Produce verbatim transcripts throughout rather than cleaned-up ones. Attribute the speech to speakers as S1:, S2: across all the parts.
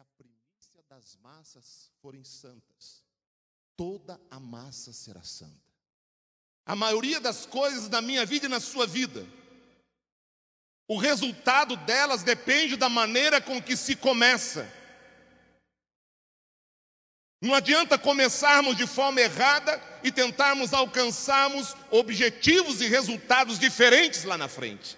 S1: a primícia das massas forem santas, toda a massa será santa. A maioria das coisas na minha vida e na sua vida, o resultado delas depende da maneira com que se começa. Não adianta começarmos de forma errada e tentarmos alcançarmos objetivos e resultados diferentes lá na frente.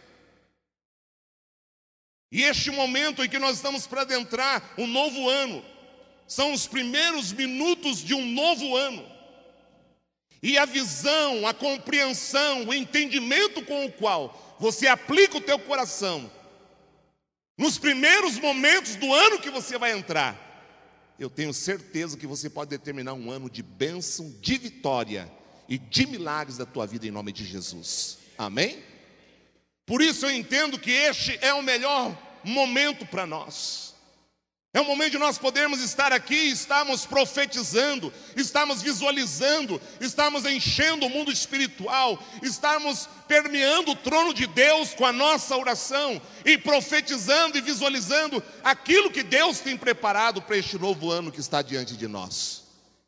S1: E este momento em que nós estamos para adentrar um novo ano, são os primeiros minutos de um novo ano. E a visão, a compreensão, o entendimento com o qual você aplica o teu coração nos primeiros momentos do ano que você vai entrar, eu tenho certeza que você pode determinar um ano de bênção, de vitória e de milagres da tua vida em nome de Jesus. Amém? Por isso eu entendo que este é o melhor momento para nós. É o momento de nós podermos estar aqui, estarmos profetizando, estarmos visualizando, estarmos enchendo o mundo espiritual, estarmos permeando o trono de Deus com a nossa oração e profetizando e visualizando aquilo que Deus tem preparado para este novo ano que está diante de nós.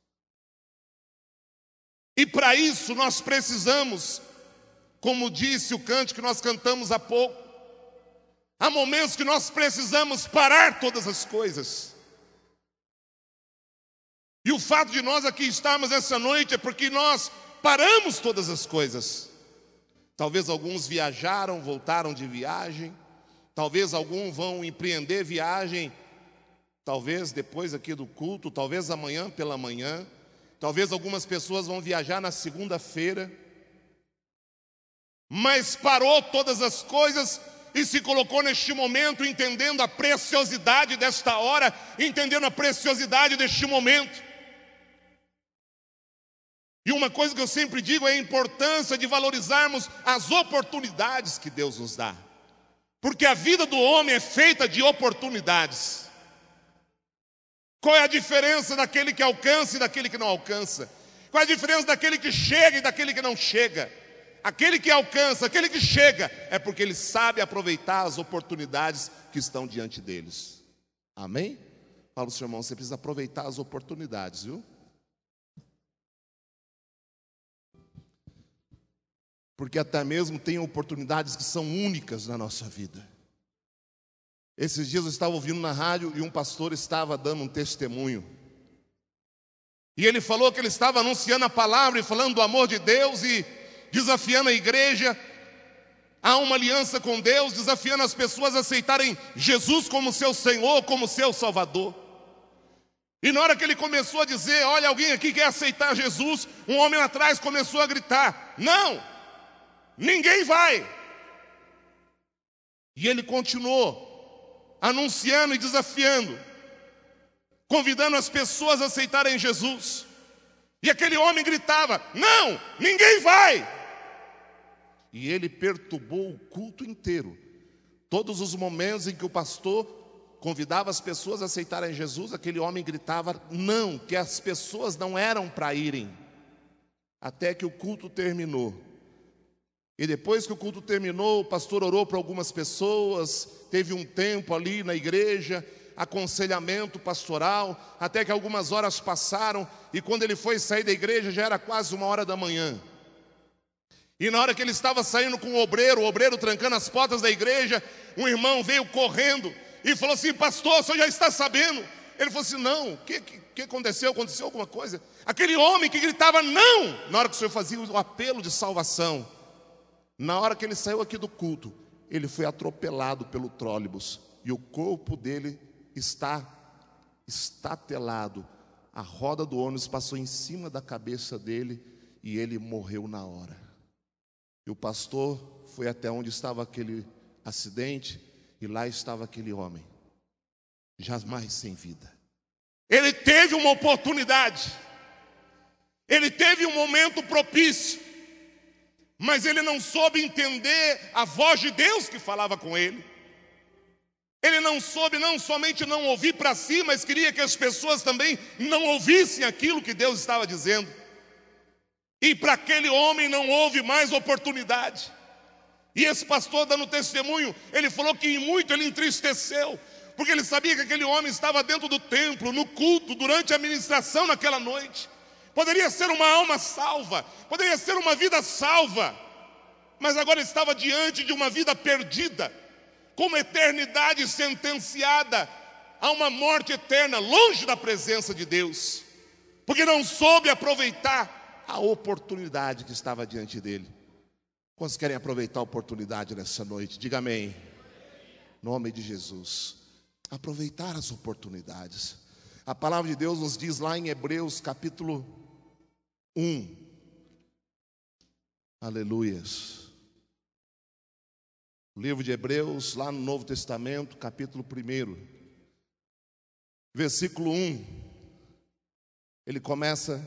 S1: E para isso nós precisamos, como disse o cântico que nós cantamos há pouco, há momentos que nós precisamos parar todas as coisas. E o fato de nós aqui estarmos essa noite é porque nós paramos todas as coisas. Talvez alguns viajaram, voltaram de viagem. Talvez alguns vão empreender viagem, talvez depois aqui do culto, talvez amanhã pela manhã. Talvez algumas pessoas vão viajar na segunda-feira. Mas parou todas as coisas e se colocou neste momento entendendo a preciosidade desta hora, entendendo a preciosidade deste momento. E uma coisa que eu sempre digo é a importância de valorizarmos as oportunidades que Deus nos dá. Porque a vida do homem é feita de oportunidades. Qual é a diferença daquele que alcança e daquele que não alcança? Qual é a diferença daquele que chega e daquele que não chega? Aquele que alcança, aquele que chega, é porque ele sabe aproveitar as oportunidades que estão diante deles. Amém? Fala, seu irmão, você precisa aproveitar as oportunidades, viu? Porque até mesmo tem oportunidades que são únicas na nossa vida. Esses dias eu estava ouvindo na rádio e um pastor estava dando um testemunho. E ele falou que ele estava anunciando a palavra e falando do amor de Deus e desafiando a igreja a uma aliança com Deus, desafiando as pessoas a aceitarem Jesus como seu Senhor, como seu Salvador. E na hora que ele começou a dizer, olha, alguém aqui quer aceitar Jesus, um homem lá atrás começou a gritar, não, ninguém vai. E ele continuou anunciando e desafiando, convidando as pessoas a aceitarem Jesus. E aquele homem gritava, não, ninguém vai. E ele perturbou o culto inteiro. Todos os momentos em que o pastor convidava as pessoas a aceitarem Jesus, aquele homem gritava, não, que as pessoas não eram para irem. Até que o culto terminou. E depois que o culto terminou, o pastor orou para algumas pessoas, teve um tempo ali na igreja, aconselhamento pastoral, até que algumas horas passaram, e quando ele foi sair da igreja, já era quase uma hora da manhã. E na hora que ele estava saindo com o obreiro, o obreiro trancando as portas da igreja, um irmão veio correndo e falou assim, pastor, o senhor já está sabendo? Ele falou assim, não, o que, que, que aconteceu? Aconteceu alguma coisa? Aquele homem que gritava não, na hora que o senhor fazia o apelo de salvação, na hora que ele saiu aqui do culto, ele foi atropelado pelo trólebus, e o corpo dele está estatelado. A roda do ônibus passou em cima da cabeça dele, e ele morreu na hora. E o pastor foi até onde estava aquele acidente, e lá estava aquele homem, jamais sem vida. Ele teve uma oportunidade, ele teve um momento propício, mas ele não soube entender a voz de Deus que falava com ele. Ele não soube não somente não ouvir para si, mas queria que as pessoas também não ouvissem aquilo que Deus estava dizendo. E para aquele homem não houve mais oportunidade. E esse pastor dando testemunho, ele falou que em muito ele entristeceu, porque ele sabia que aquele homem estava dentro do templo, no culto, durante a ministração naquela noite. Poderia ser uma alma salva, poderia ser uma vida salva, mas agora estava diante de uma vida perdida, com uma eternidade sentenciada a uma morte eterna, longe da presença de Deus, porque não soube aproveitar a oportunidade que estava diante dele. Quantos querem aproveitar a oportunidade nessa noite? Diga amém. Em nome de Jesus. Aproveitar as oportunidades. A palavra de Deus nos diz lá em Hebreus capítulo um. Aleluias. O livro de Hebreus, lá no Novo Testamento, capítulo um, versículo um. Ele começa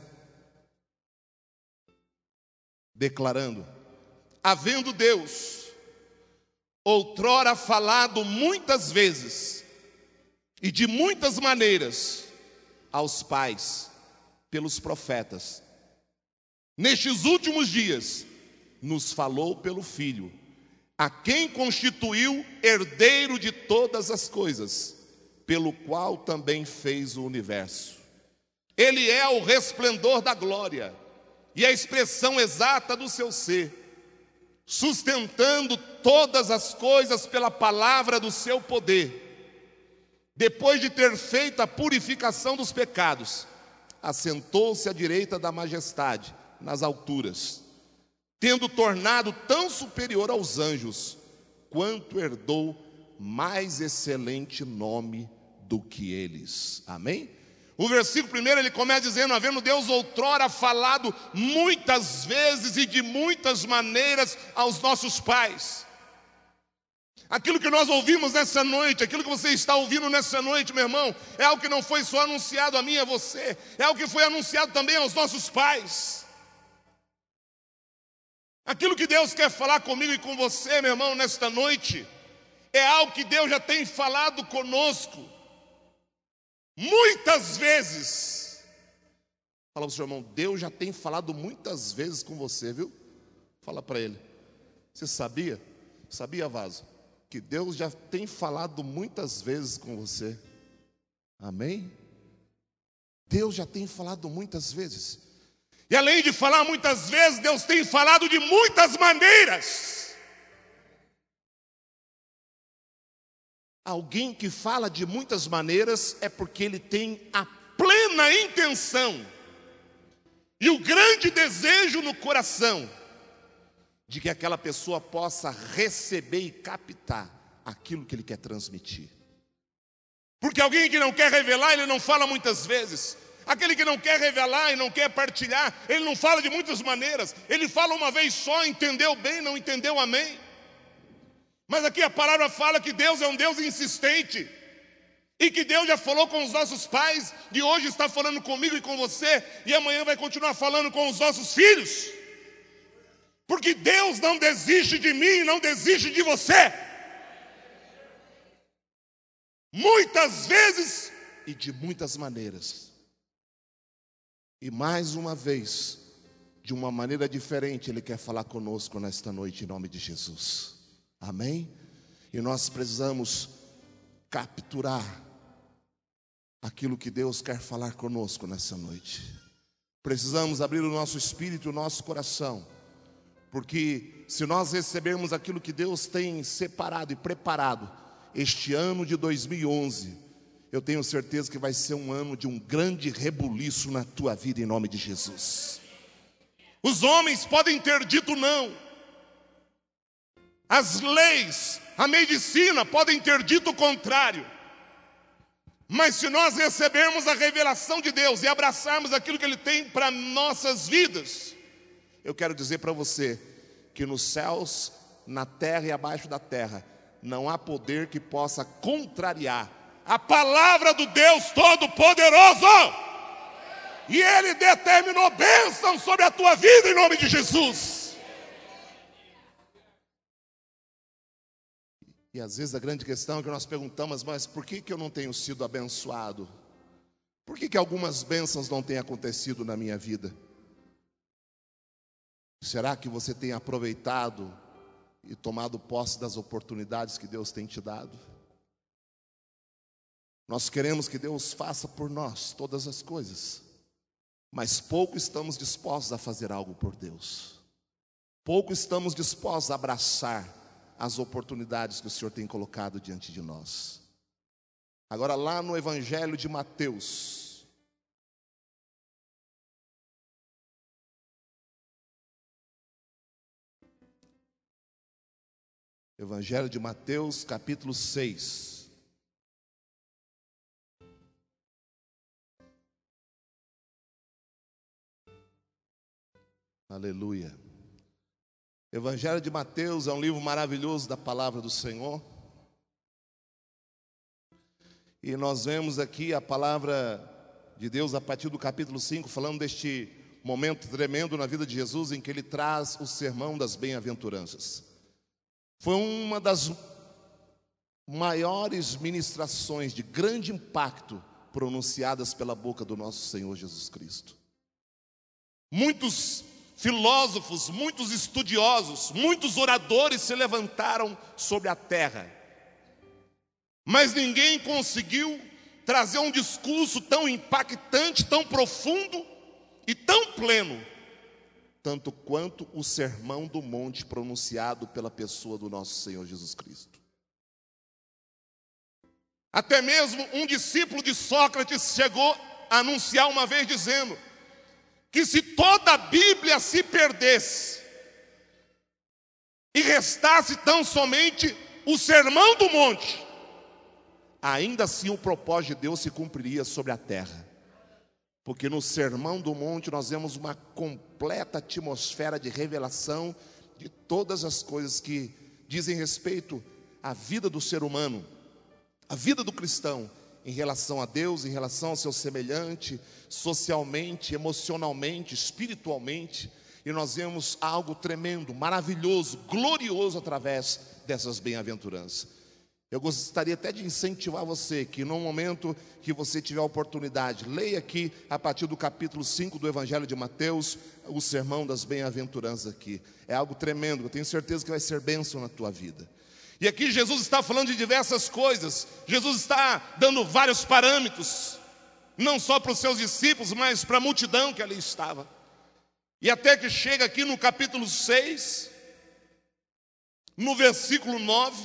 S1: declarando: havendo Deus outrora falado muitas vezes e de muitas maneiras aos pais pelos profetas, nestes últimos dias nos falou pelo Filho, a quem constituiu herdeiro de todas as coisas, pelo qual também fez o universo. Ele é o resplendor da glória e a expressão exata do seu ser, sustentando todas as coisas pela palavra do seu poder. Depois de ter feito a purificação dos pecados, assentou-se à direita da majestade, nas alturas, tendo tornado tão superior aos anjos, quanto herdou mais excelente nome do que eles. Amém? O versículo primeiro ele começa dizendo: havendo Deus outrora falado muitas vezes e de muitas maneiras aos nossos pais. Aquilo que nós ouvimos nessa noite, aquilo que você está ouvindo nessa noite, meu irmão, é algo que não foi só anunciado a mim e a você, é algo que foi anunciado também aos nossos pais. Aquilo que Deus quer falar comigo e com você, meu irmão, nesta noite, é algo que Deus já tem falado conosco muitas vezes. Fala para o seu irmão: Deus já tem falado muitas vezes com você, viu? Fala para ele: você sabia? Sabia, vaso? Que Deus já tem falado muitas vezes com você. Amém? Deus já tem falado muitas vezes. E além de falar muitas vezes, Deus tem falado de muitas maneiras. Alguém que fala de muitas maneiras é porque ele tem a plena intenção e o grande desejo no coração de que aquela pessoa possa receber e captar aquilo que ele quer transmitir. Porque alguém que não quer revelar, ele não fala muitas vezes. Aquele que não quer revelar e não quer partilhar, ele não fala de muitas maneiras. Ele fala uma vez só, entendeu bem, não entendeu, amém. Mas aqui a palavra fala que Deus é um Deus insistente, e que Deus já falou com os nossos pais, e hoje está falando comigo e com você, e amanhã vai continuar falando com os nossos filhos. Porque Deus não desiste de mim, não desiste de você. Muitas vezes e de muitas maneiras. E mais uma vez, de uma maneira diferente, Ele quer falar conosco nesta noite, em nome de Jesus. Amém? E nós precisamos capturar aquilo que Deus quer falar conosco nessa noite. Precisamos abrir o nosso espírito e o nosso coração, porque se nós recebermos aquilo que Deus tem separado e preparado este ano de dois mil e onze, eu tenho certeza que vai ser um ano de um grande rebuliço na tua vida, em nome de Jesus. Os homens podem ter dito não, as leis, a medicina podem ter dito o contrário, mas se nós recebermos a revelação de Deus e abraçarmos aquilo que Ele tem para nossas vidas, eu quero dizer para você que nos céus, na terra e abaixo da terra, não há poder que possa contrariar a palavra do Deus Todo-Poderoso. E Ele determinou bênção sobre a tua vida, em nome de Jesus. E às vezes a grande questão é que nós perguntamos: mas por que que eu não tenho sido abençoado? Por que que algumas bênçãos não têm acontecido na minha vida? Será que você tem aproveitado e tomado posse das oportunidades que Deus tem te dado? Nós queremos que Deus faça por nós todas as coisas, mas pouco estamos dispostos a fazer algo por Deus. Pouco estamos dispostos a abraçar as oportunidades que o Senhor tem colocado diante de nós. Agora, lá no Evangelho de Mateus, Evangelho de Mateus, capítulo seis. Aleluia. Evangelho de Mateus é um livro maravilhoso da palavra do Senhor. E nós vemos aqui a palavra de Deus a partir do capítulo cinco, falando deste momento tremendo na vida de Jesus, em que ele traz o sermão das bem-aventuranças. Foi uma das maiores ministrações de grande impacto pronunciadas pela boca do nosso Senhor Jesus Cristo. Muitos filósofos, muitos estudiosos, muitos oradores se levantaram sobre a terra, mas ninguém conseguiu trazer um discurso tão impactante, tão profundo e tão pleno, tanto quanto o Sermão do Monte pronunciado pela pessoa do nosso Senhor Jesus Cristo. Até mesmo um discípulo de Sócrates chegou a anunciar uma vez dizendo que se toda a Bíblia se perdesse e restasse tão somente o Sermão do Monte, ainda assim o propósito de Deus se cumpriria sobre a terra. Porque no Sermão do Monte nós vemos uma completa atmosfera de revelação de todas as coisas que dizem respeito à vida do ser humano, à vida do cristão, em relação a Deus, em relação ao seu semelhante, socialmente, emocionalmente, espiritualmente. E nós vemos algo tremendo, maravilhoso, glorioso através dessas bem-aventuranças. Eu gostaria até de incentivar você que no momento que você tiver a oportunidade, leia aqui a partir do capítulo cinco do Evangelho de Mateus, o sermão das bem-aventuranças aqui. É algo tremendo, eu tenho certeza que vai ser bênção na tua vida. E aqui Jesus está falando de diversas coisas. Jesus está dando vários parâmetros, não só para os seus discípulos, mas para a multidão que ali estava. E até que chega aqui no capítulo seis, no versículo nove,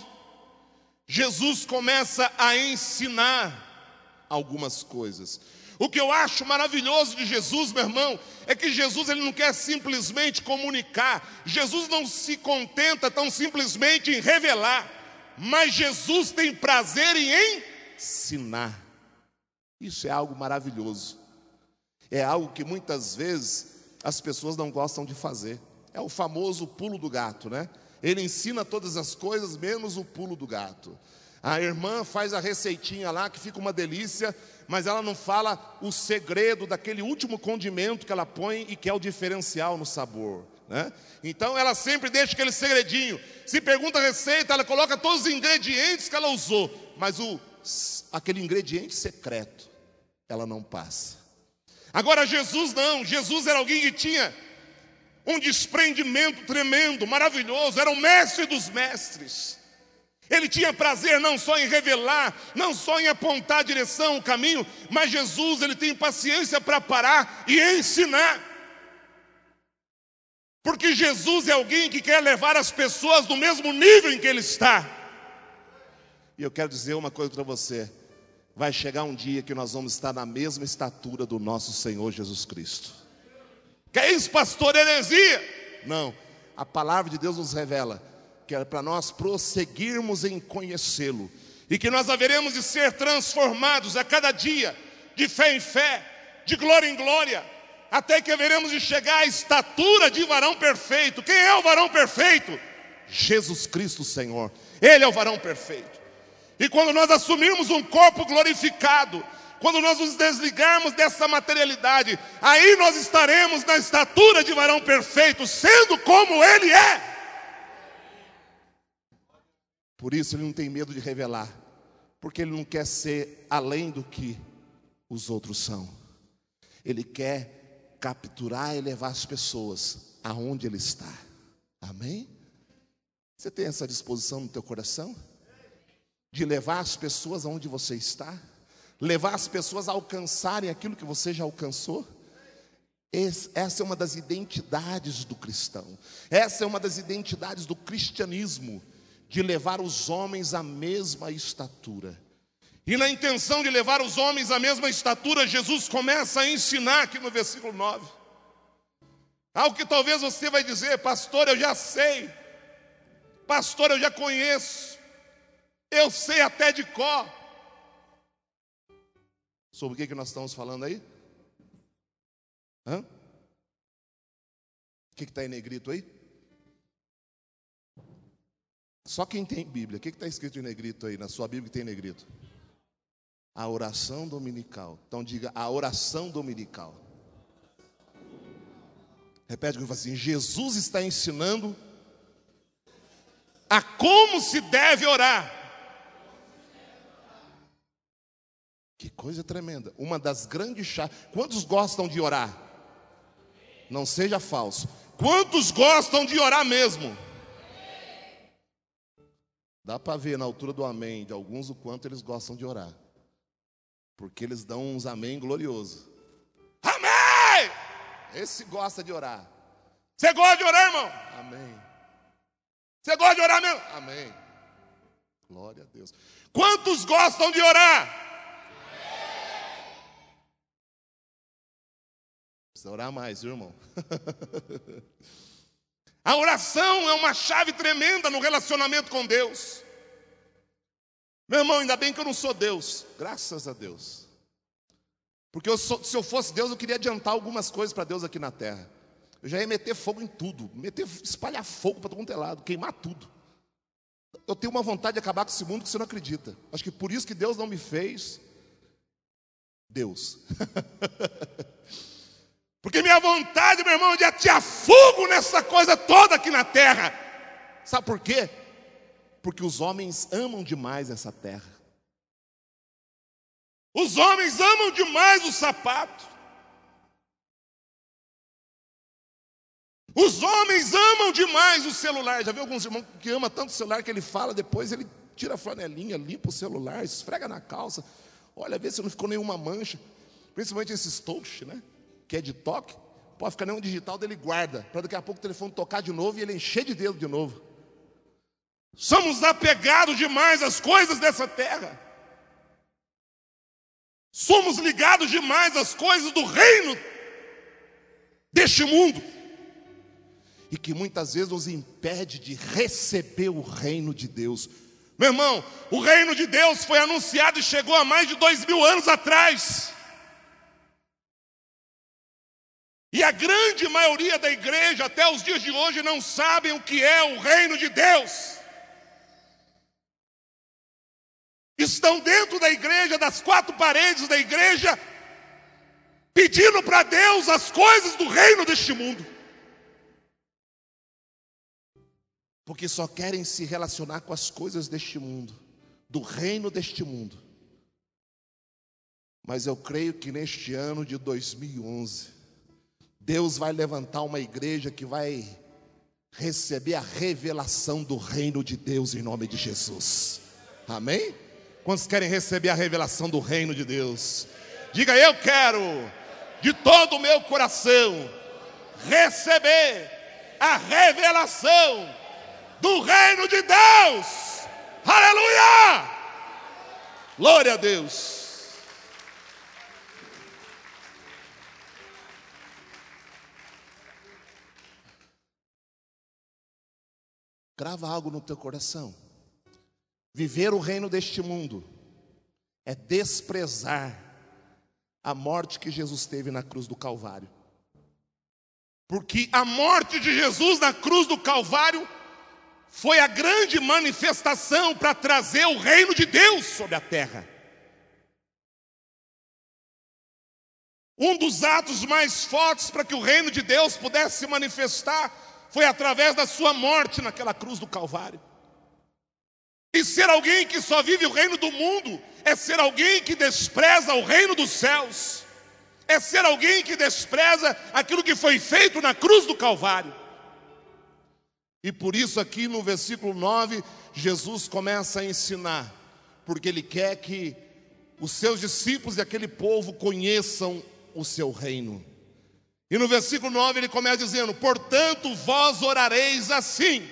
S1: Jesus começa a ensinar algumas coisas. O que eu acho maravilhoso de Jesus, meu irmão, é que Jesus ele não quer simplesmente comunicar. Jesus não se contenta tão simplesmente em revelar, mas Jesus tem prazer em ensinar. Isso é algo maravilhoso. É algo que muitas vezes as pessoas não gostam de fazer. É o famoso pulo do gato, né? Ele ensina todas as coisas, menos o pulo do gato. A irmã faz a receitinha lá, que fica uma delícia, mas ela não fala o segredo daquele último condimento que ela põe e que é o diferencial no sabor, né? Então ela sempre deixa aquele segredinho. Se pergunta a receita, ela coloca todos os ingredientes que ela usou, mas o, aquele ingrediente secreto, ela não passa. Agora Jesus não, Jesus era alguém que tinha um desprendimento tremendo, maravilhoso, era o mestre dos mestres. Ele tinha prazer não só em revelar, não só em apontar a direção, o caminho, mas Jesus, ele tem paciência para parar e ensinar. Porque Jesus é alguém que quer levar as pessoas no mesmo nível em que ele está. E eu quero dizer uma coisa para você: vai chegar um dia que nós vamos estar na mesma estatura do nosso Senhor Jesus Cristo. Que é isso, pastor? Heresia? Não, a palavra de Deus nos revela que é para nós prosseguirmos em conhecê-lo, e que nós haveremos de ser transformados a cada dia, de fé em fé, de glória em glória, até que haveremos de chegar à estatura de varão perfeito. Quem é o varão perfeito? Jesus Cristo, Senhor. Ele é o varão perfeito. E quando nós assumirmos um corpo glorificado, quando nós nos desligarmos dessa materialidade, aí nós estaremos na estatura de varão perfeito, sendo como ele é. Por isso ele não tem medo de revelar, porque ele não quer ser além do que os outros são. Ele quer capturar e levar as pessoas aonde ele está. Amém? Você tem essa disposição no teu coração? De levar as pessoas aonde você está? levar as pessoas a alcançarem aquilo que você já alcançou. Essa é uma das identidades do cristão. Essa é uma das identidades do cristianismo, de levar os homens à mesma estatura. E na intenção de levar os homens à mesma estatura, Jesus começa a ensinar aqui no versículo nove. Algo que talvez você vai dizer: pastor, eu já sei. Pastor, eu já conheço. Eu sei até de cor. Sobre o que, que nós estamos falando aí? Hã? O que está em negrito aí? Só quem tem Bíblia. O que está escrito em negrito aí, na sua Bíblia que tem negrito? A oração dominical. Então diga: a oração dominical. Repete comigo assim: Jesus está ensinando a como se deve orar. Que coisa tremenda. Uma das grandes chaves. Quantos gostam de orar? Não seja falso. Quantos gostam de orar mesmo? Dá para ver na altura do amém de alguns o quanto eles gostam de orar. Porque eles dão uns amém glorioso. Amém! Esse gosta de orar. Você gosta de orar, irmão? Amém. Você gosta de orar mesmo? Amém. Glória a Deus. Quantos gostam de orar? Precisa orar mais, viu, irmão? A oração é uma chave tremenda no relacionamento com Deus. Meu irmão, ainda bem que eu não sou Deus. Graças a Deus. Porque eu sou, se eu fosse Deus, eu queria adiantar algumas coisas para Deus aqui na terra. Eu já ia meter fogo em tudo. Meter, espalhar fogo para todo mundo é lado. Queimar tudo. Eu tenho uma vontade de acabar com esse mundo que você não acredita. Acho que por isso que Deus não me fez Deus. Porque minha vontade, meu irmão, é de atear fogo nessa coisa toda aqui na terra. Sabe por quê? Porque os homens amam demais essa terra. Os homens amam demais o sapato. Os homens amam demais o celular. Já viu alguns irmãos que amam tanto o celular que ele fala, depois ele tira a flanelinha, limpa o celular, esfrega na calça. Olha, vê se não ficou nenhuma mancha. Principalmente esses touch, né? Que é de toque. Pode ficar nenhum digital, dele guarda. Para daqui a pouco o telefone tocar de novo e ele encher de dedo de novo. Somos apegados demais às coisas dessa terra. Somos ligados demais às coisas do reino deste mundo. E que muitas vezes nos impede de receber o reino de Deus. Meu irmão, o reino de Deus foi anunciado e chegou há mais de dois mil anos atrás. E a grande maioria da igreja, até os dias de hoje, não sabem o que é o reino de Deus. Estão dentro da igreja, das quatro paredes da igreja, pedindo para Deus as coisas do reino deste mundo. Porque só querem se relacionar com as coisas deste mundo, do reino deste mundo. Mas eu creio que neste ano de dois mil e onze, Deus vai levantar uma igreja que vai receber a revelação do reino de Deus em nome de Jesus. Amém? Quantos querem receber a revelação do reino de Deus? Diga: eu quero de todo o meu coração receber a revelação do reino de Deus. Aleluia! Glória a Deus. Grava algo no teu coração. Viver o reino deste mundo é desprezar a morte que Jesus teve na cruz do Calvário. Porque a morte de Jesus na cruz do Calvário foi a grande manifestação para trazer o reino de Deus sobre a terra. Um dos atos mais fortes para que o reino de Deus pudesse se manifestar foi através da sua morte naquela cruz do Calvário. E ser alguém que só vive o reino do mundo é ser alguém que despreza o reino dos céus. É ser alguém que despreza aquilo que foi feito na cruz do Calvário. E por isso aqui no versículo nove, Jesus começa a ensinar, porque Ele quer que os seus discípulos e aquele povo conheçam o seu reino. E no versículo nove ele começa dizendo: portanto vós orareis assim: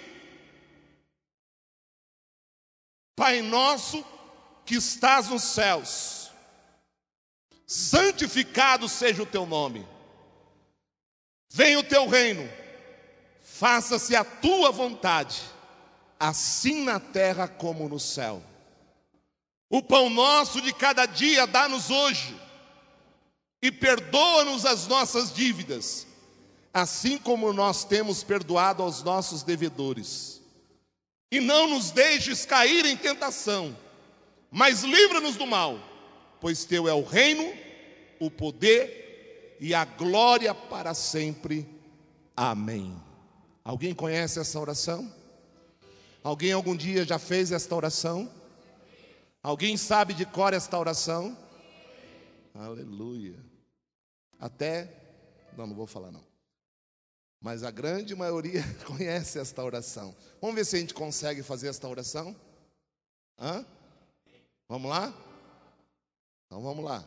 S1: Pai nosso que estás nos céus, santificado seja o teu nome. Venha o teu reino, faça-se a tua vontade, assim na terra como no céu. O pão nosso de cada dia dá-nos hoje, e perdoa-nos as nossas dívidas, assim como nós temos perdoado aos nossos devedores. E não nos deixes cair em tentação, mas livra-nos do mal, pois teu é o reino, o poder e a glória para sempre. Amém. Alguém conhece essa oração? Alguém algum dia já fez esta oração? Alguém sabe de cor esta oração? Aleluia. Até, não, não vou falar não. Mas a grande maioria conhece esta oração. Vamos ver se a gente consegue fazer esta oração? Hã? Vamos lá? Então vamos lá.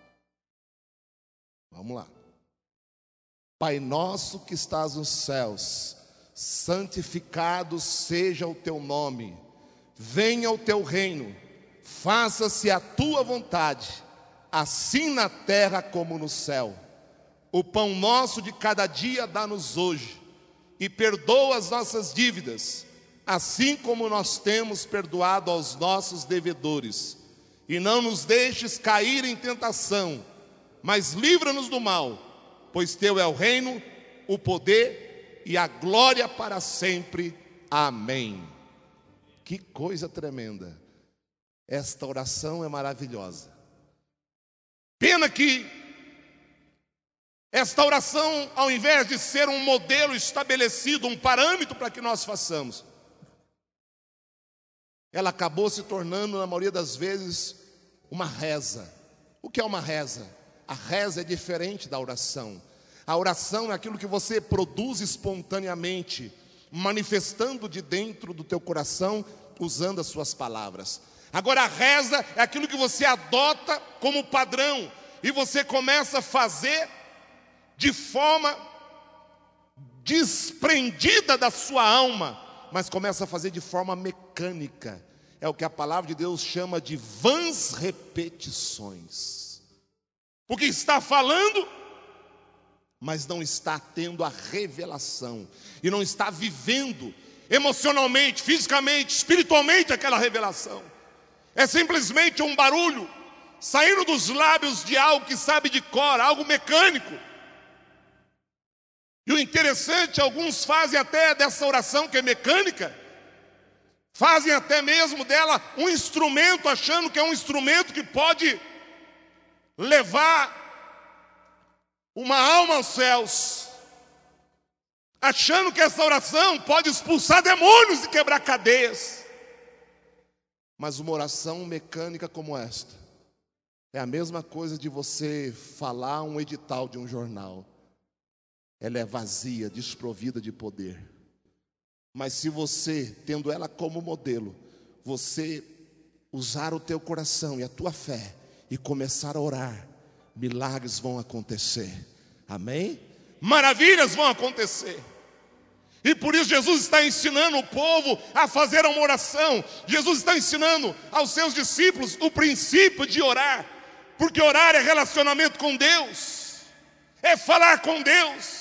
S1: Vamos lá. Pai nosso que estás nos céus, santificado seja o teu nome. Venha o teu reino. Faça-se a tua vontade, assim na terra como no céu. O pão nosso de cada dia dá-nos hoje, e perdoa as nossas dívidas, assim como nós temos perdoado aos nossos devedores. E não nos deixes cair em tentação, mas livra-nos do mal, pois teu é o reino, o poder e a glória para sempre. Amém. Que coisa tremenda. Esta oração é maravilhosa. Pena que esta oração, ao invés de ser um modelo estabelecido, um parâmetro para que nós façamos, ela acabou se tornando, na maioria das vezes, uma reza. O que é uma reza? A reza é diferente da oração. A oração é aquilo que você produz espontaneamente, manifestando de dentro do teu coração, usando as suas palavras. Agora a reza é aquilo que você adota como padrão, e você começa a fazer de forma desprendida da sua alma, mas começa a fazer de forma mecânica. É o que a palavra de Deus chama de vãs repetições. Porque está falando, mas não está tendo a revelação, e não está vivendo emocionalmente, fisicamente, espiritualmente aquela revelação. É simplesmente um barulho saindo dos lábios de algo que sabe de cor, algo mecânico. E o interessante, alguns fazem até dessa oração que é mecânica, fazem até mesmo dela um instrumento, achando que é um instrumento que pode levar uma alma aos céus, achando que essa oração pode expulsar demônios e quebrar cadeias. Mas uma oração mecânica como esta é a mesma coisa de você falar um edital de um jornal. Ela é vazia, desprovida de poder. Mas se você, tendo ela como modelo, você usar o teu coração e a tua fé e começar a orar, milagres vão acontecer. Amém? Maravilhas vão acontecer. E por isso Jesus está ensinando o povo a fazer uma oração. Jesus está ensinando aos seus discípulos o princípio de orar. Porque orar é relacionamento com Deus, é falar com Deus.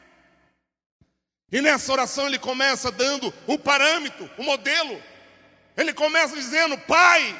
S1: E nessa oração ele começa dando o parâmetro, o modelo. Ele começa dizendo: Pai.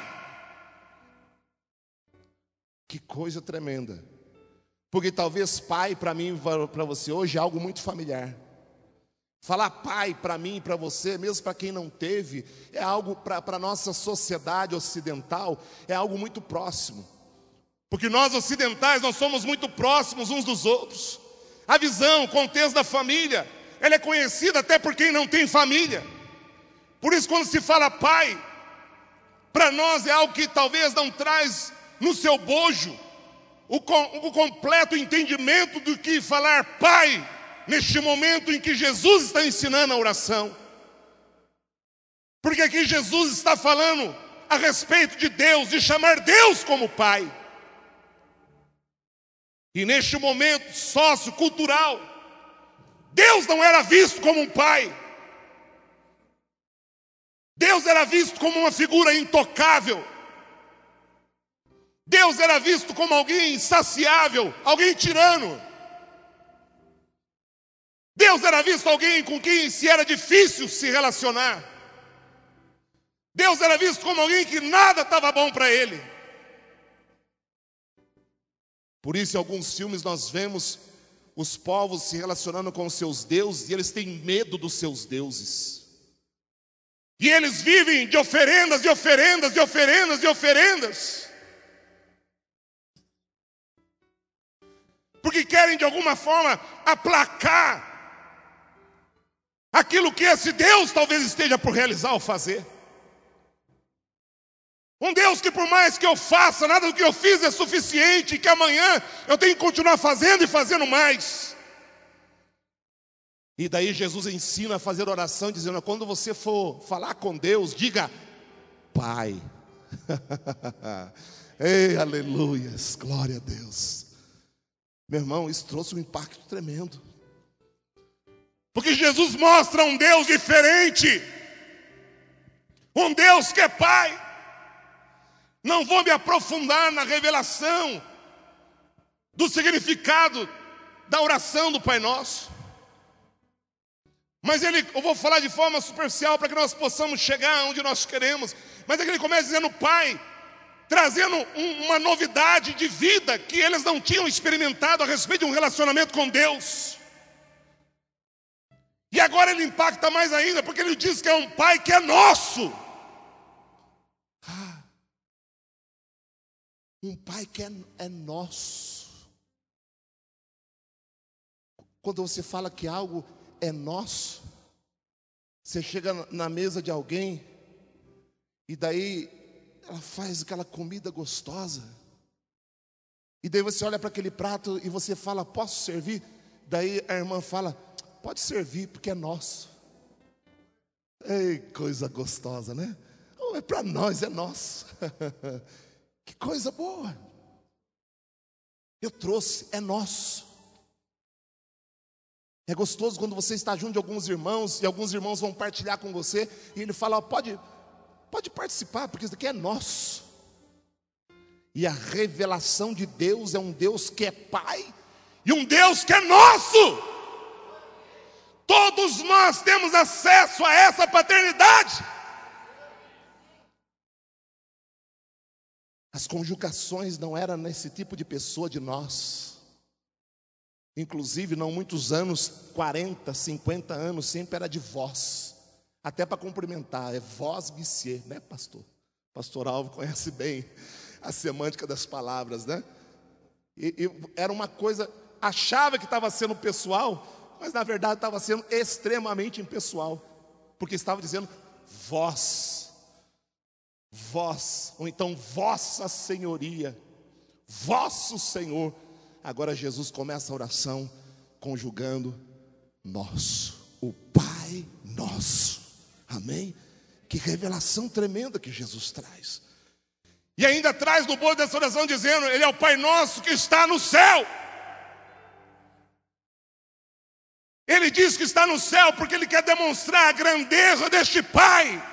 S1: Que coisa tremenda. Porque talvez pai para mim, para você hoje é algo muito familiar. Falar pai para mim e para você, mesmo para quem não teve, é algo para a nossa sociedade ocidental, é algo muito próximo. Porque nós ocidentais, nós somos muito próximos uns dos outros. A visão, o contexto da família, ela é conhecida até por quem não tem família. Por isso quando se fala pai, para nós é algo que talvez não traz no seu bojo o, com, o completo entendimento do que falar pai, neste momento em que Jesus está ensinando a oração. Porque aqui Jesus está falando a respeito de Deus, de chamar Deus como Pai. E neste momento sociocultural, Deus não era visto como um pai. Deus era visto como uma figura intocável. Deus era visto como alguém insaciável, alguém tirano. Deus era visto alguém com quem se era difícil se relacionar. Deus era visto como alguém que nada estava bom para ele. Por isso, em alguns filmes nós vemos os povos se relacionando com os seus deuses e eles têm medo dos seus deuses. E eles vivem de oferendas e oferendas e oferendas e oferendas. Porque querem de alguma forma aplacar aquilo que esse Deus talvez esteja por realizar ou fazer. Um Deus que por mais que eu faça, nada do que eu fiz é suficiente, e que amanhã eu tenho que continuar fazendo e fazendo mais. E daí Jesus ensina a fazer oração, dizendo: quando você for falar com Deus, diga Pai. Ei, aleluias, glória a Deus. Meu irmão, isso trouxe um impacto tremendo. Porque Jesus mostra um Deus diferente. Um Deus que é Pai. Não vou me aprofundar na revelação do significado da oração do Pai Nosso. Mas ele, eu vou falar de forma superficial para que nós possamos chegar onde nós queremos. Mas é que ele começa dizendo Pai, trazendo um, uma novidade de vida que eles não tinham experimentado a respeito de um relacionamento com Deus. E agora ele impacta mais ainda, porque ele diz que é um Pai que é nosso. Ah, um Pai que é, é nosso. Quando você fala que algo é nosso, você chega na mesa de alguém e daí ela faz aquela comida gostosa, e daí você olha para aquele prato e você fala: posso servir? Daí a irmã fala: pode servir porque é nosso. Ei, coisa gostosa, né? Oh, é para nós, é nosso. Que coisa boa. Eu trouxe, é nosso. É gostoso quando você está junto de alguns irmãos e alguns irmãos vão partilhar com você e ele fala: oh, pode, pode participar, porque isso daqui é nosso. E a revelação de Deus é um Deus que é Pai e um Deus que é nosso. Todos nós temos acesso a essa paternidade. As conjugações não eram nesse tipo de pessoa de nós. Inclusive, não muitos anos, quarenta, cinquenta anos, sempre era de vós. Até para cumprimentar, é vós monsieur, né, pastor? Pastor Alvo conhece bem a semântica das palavras, né? E, e era uma coisa, achava que estava sendo pessoal, mas na verdade estava sendo extremamente impessoal, porque estava dizendo vós, vós, ou então vossa senhoria, vosso Senhor. Agora Jesus começa a oração conjugando nosso, o Pai nosso. Amém? Que revelação tremenda que Jesus traz. E ainda traz no bolo dessa oração dizendo: Ele é o Pai nosso que está no céu. Ele diz que está no céu porque Ele quer demonstrar a grandeza deste Pai.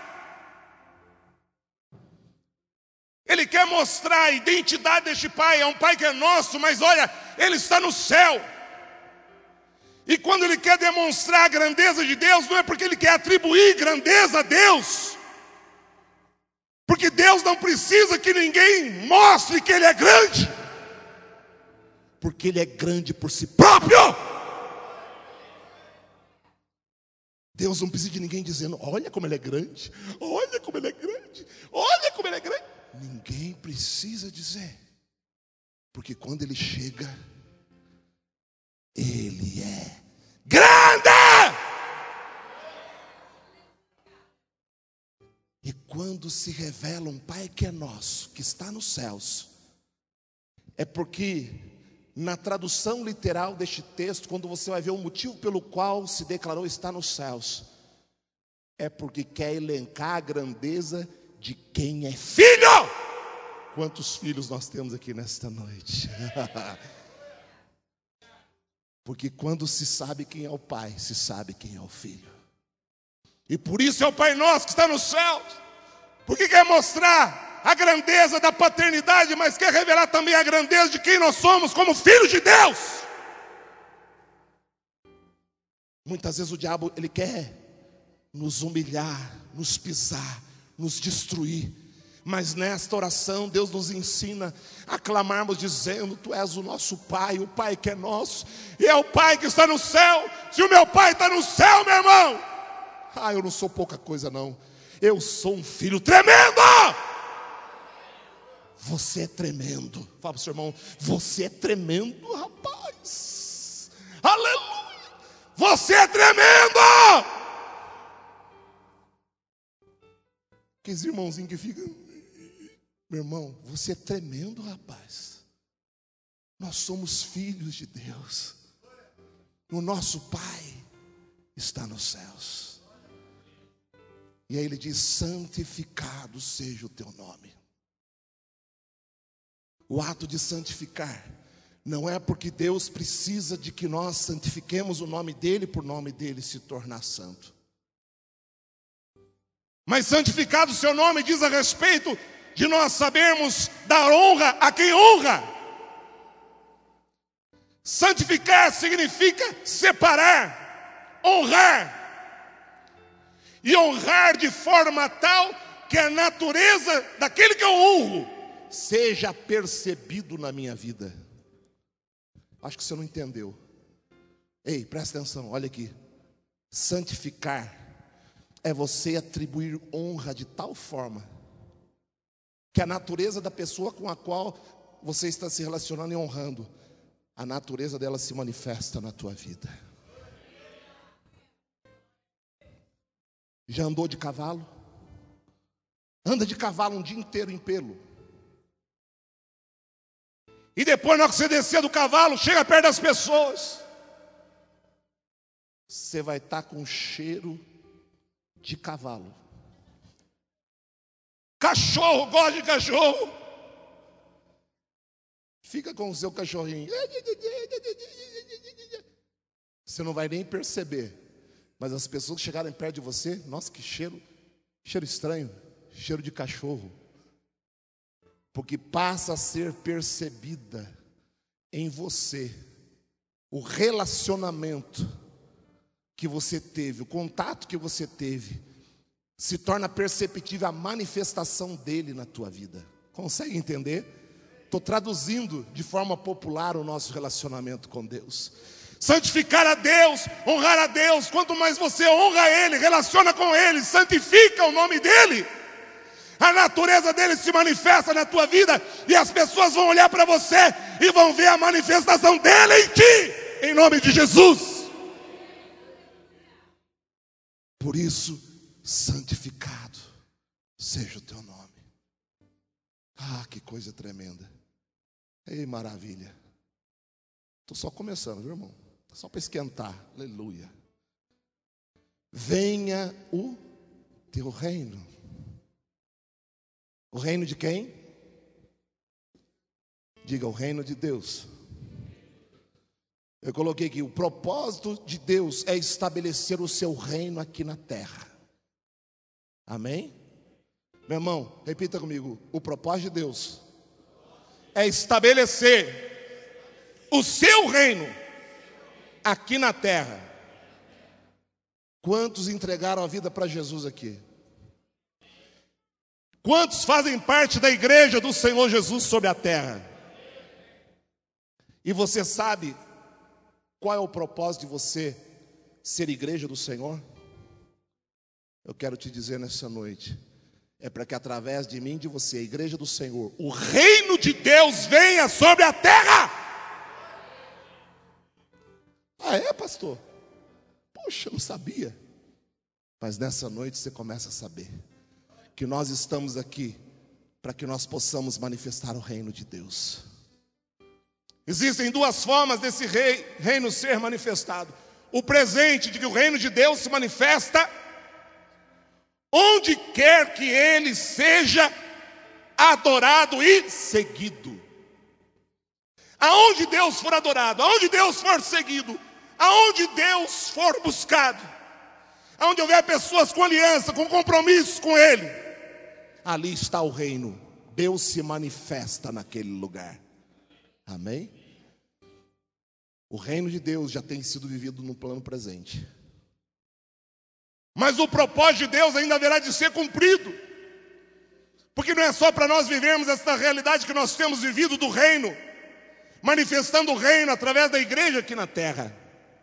S1: Ele quer mostrar a identidade deste Pai. É um Pai que é nosso, mas olha, Ele está no céu. E quando Ele quer demonstrar a grandeza de Deus, não é porque Ele quer atribuir grandeza a Deus, porque Deus não precisa que ninguém mostre que Ele é grande, porque Ele é grande por si próprio. Deus não precisa de ninguém dizendo: olha como Ele é grande, olha como Ele é grande, olha como Ele é grande. Ninguém precisa dizer, porque quando Ele chega, Ele é grande. E quando se revela um Pai que é nosso, que está nos céus, é porque na tradução literal deste texto, quando você vai ver o motivo pelo qual se declarou estar nos céus, é porque quer elencar a grandeza de quem é filho. Quantos filhos nós temos aqui nesta noite? Porque quando se sabe quem é o pai, se sabe quem é o filho. E por isso é o Pai Nosso que está nos céus. Porque quer mostrar a grandeza da paternidade, mas quer revelar também a grandeza de quem nós somos como filhos de Deus. Muitas vezes o diabo, ele quer nos humilhar, nos pisar, nos destruir. Mas nesta oração Deus nos ensina a clamarmos dizendo: Tu és o nosso Pai, o Pai que é nosso, e é o Pai que está no céu. Se o meu Pai está no céu, meu irmão, ah, eu não sou pouca coisa não, eu sou um filho tremendo. Você é tremendo. Fala para o seu irmão: você é tremendo, rapaz. Aleluia. Você é tremendo. Aqueles irmãozinhos que ficam: meu irmão, você é tremendo, rapaz. Nós somos filhos de Deus. O nosso Pai está nos céus. E aí ele diz: santificado seja o teu nome. O ato de santificar não é porque Deus precisa de que nós santifiquemos o nome dele por nome dele se tornar santo. Mas santificado o seu nome diz a respeito de nós sabermos dar honra a quem honra. Santificar significa separar, honrar. E honrar de forma tal que a natureza daquele que eu honro seja percebido na minha vida. Acho que você não entendeu. Ei, presta atenção, olha aqui. Santificar é você atribuir honra de tal forma que a natureza da pessoa com a qual você está se relacionando e honrando, a natureza dela se manifesta na tua vida. Já andou de cavalo? Anda de cavalo um dia inteiro em pelo. E depois, na hora que você descer do cavalo, chega perto das pessoas, você vai estar com cheiro de cavalo. Cachorro, gosta de cachorro. Fica com o seu cachorrinho. Você não vai nem perceber. Mas as pessoas que chegarem perto de você, nossa, que cheiro, cheiro estranho, cheiro de cachorro. Porque passa a ser percebida em você o relacionamento que você teve, o contato que você teve, se torna perceptível a manifestação dele na tua vida. Consegue entender? Estou traduzindo de forma popular o nosso relacionamento com Deus. Santificar a Deus, honrar a Deus. Quanto mais você honra Ele, relaciona com Ele, santifica o nome dEle, a natureza dEle se manifesta na tua vida. E as pessoas vão olhar para você e vão ver a manifestação dEle em ti, em nome de Jesus. Por isso, santificado seja o teu nome. Ah, que coisa tremenda. Ei, maravilha. Estou só começando, viu, irmão? Só para esquentar. Aleluia. Venha o teu reino. O reino de quem? Diga: o reino de Deus. Eu coloquei aqui: o propósito de Deus é estabelecer o seu reino aqui na terra. Amém? Meu irmão, repita comigo: o propósito de Deus é estabelecer o seu reino aqui na terra. Quantos entregaram a vida para Jesus aqui? Quantos fazem parte da igreja do Senhor Jesus sobre a terra? E você sabe qual é o propósito de você ser igreja do Senhor? Eu quero te dizer nessa noite: é para que através de mim e de você, a igreja do Senhor, o reino de Deus venha sobre a terra. Ah, é, pastor? Poxa, eu não sabia. Mas nessa noite você começa a saber que nós estamos aqui para que nós possamos manifestar o reino de Deus. Existem duas formas desse rei, reino ser manifestado: o presente, de que o reino de Deus se manifesta onde quer que ele seja adorado e seguido. Aonde Deus for adorado, aonde Deus for seguido, aonde Deus for buscado, aonde houver pessoas com aliança, com compromisso com Ele, ali está o reino. Deus se manifesta naquele lugar. Amém? O reino de Deus já tem sido vivido no plano presente. Mas o propósito de Deus ainda haverá de ser cumprido. Porque não é só para nós vivermos essa realidade que nós temos vivido do reino, manifestando o reino através da igreja aqui na terra.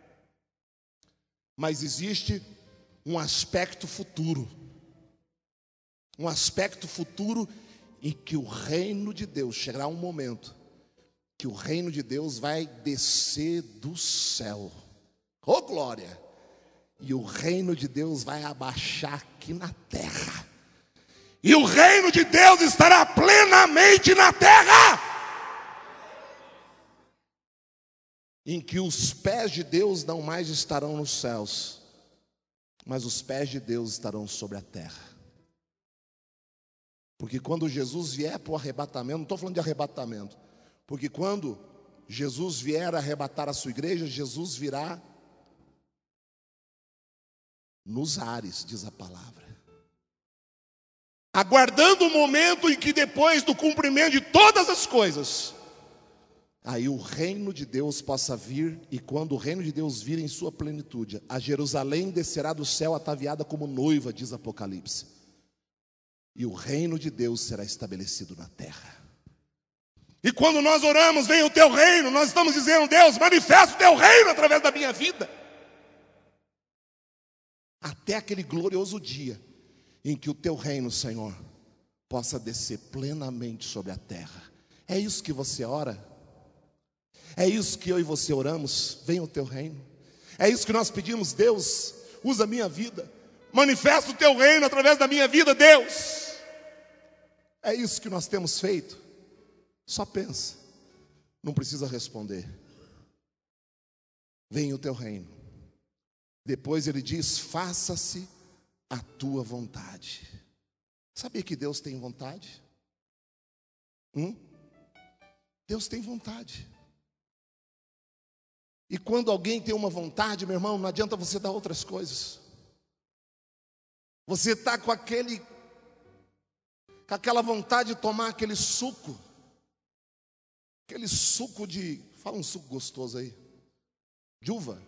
S1: Mas existe um aspecto futuro. Um aspecto futuro em que o reino de Deus, chegará um momento que o reino de Deus vai descer do céu. Oh glória! E o reino de Deus vai abaixar aqui na terra. E o reino de Deus estará plenamente na terra. Em que os pés de Deus não mais estarão nos céus, mas os pés de Deus estarão sobre a terra. Porque quando Jesus vier para o arrebatamento, não estou falando de arrebatamento, porque quando Jesus vier arrebatar a sua igreja, Jesus virá nos ares, diz a palavra, aguardando o momento em que depois do cumprimento de todas as coisas, aí o reino de Deus possa vir. E quando o reino de Deus vir em sua plenitude, a Jerusalém descerá do céu ataviada como noiva, diz Apocalipse, e o reino de Deus será estabelecido na terra. E quando nós oramos, vem o teu reino, nós estamos dizendo: Deus, manifesta o teu reino através da minha vida, até aquele glorioso dia em que o teu reino, Senhor, possa descer plenamente sobre a terra. É isso que você ora? É isso que eu e você oramos? Venha o teu reino. É isso que nós pedimos: Deus, usa a minha vida, manifesta o teu reino através da minha vida, Deus. É isso que nós temos feito? Só pensa, não precisa responder. Venha o teu reino. Depois ele diz: faça-se a tua vontade. Sabia que Deus tem vontade? Hum? Deus tem vontade. E quando alguém tem uma vontade, meu irmão, não adianta você dar outras coisas. Você está com aquele, com aquela vontade de tomar aquele suco, aquele suco de, fala um suco gostoso aí, de uva.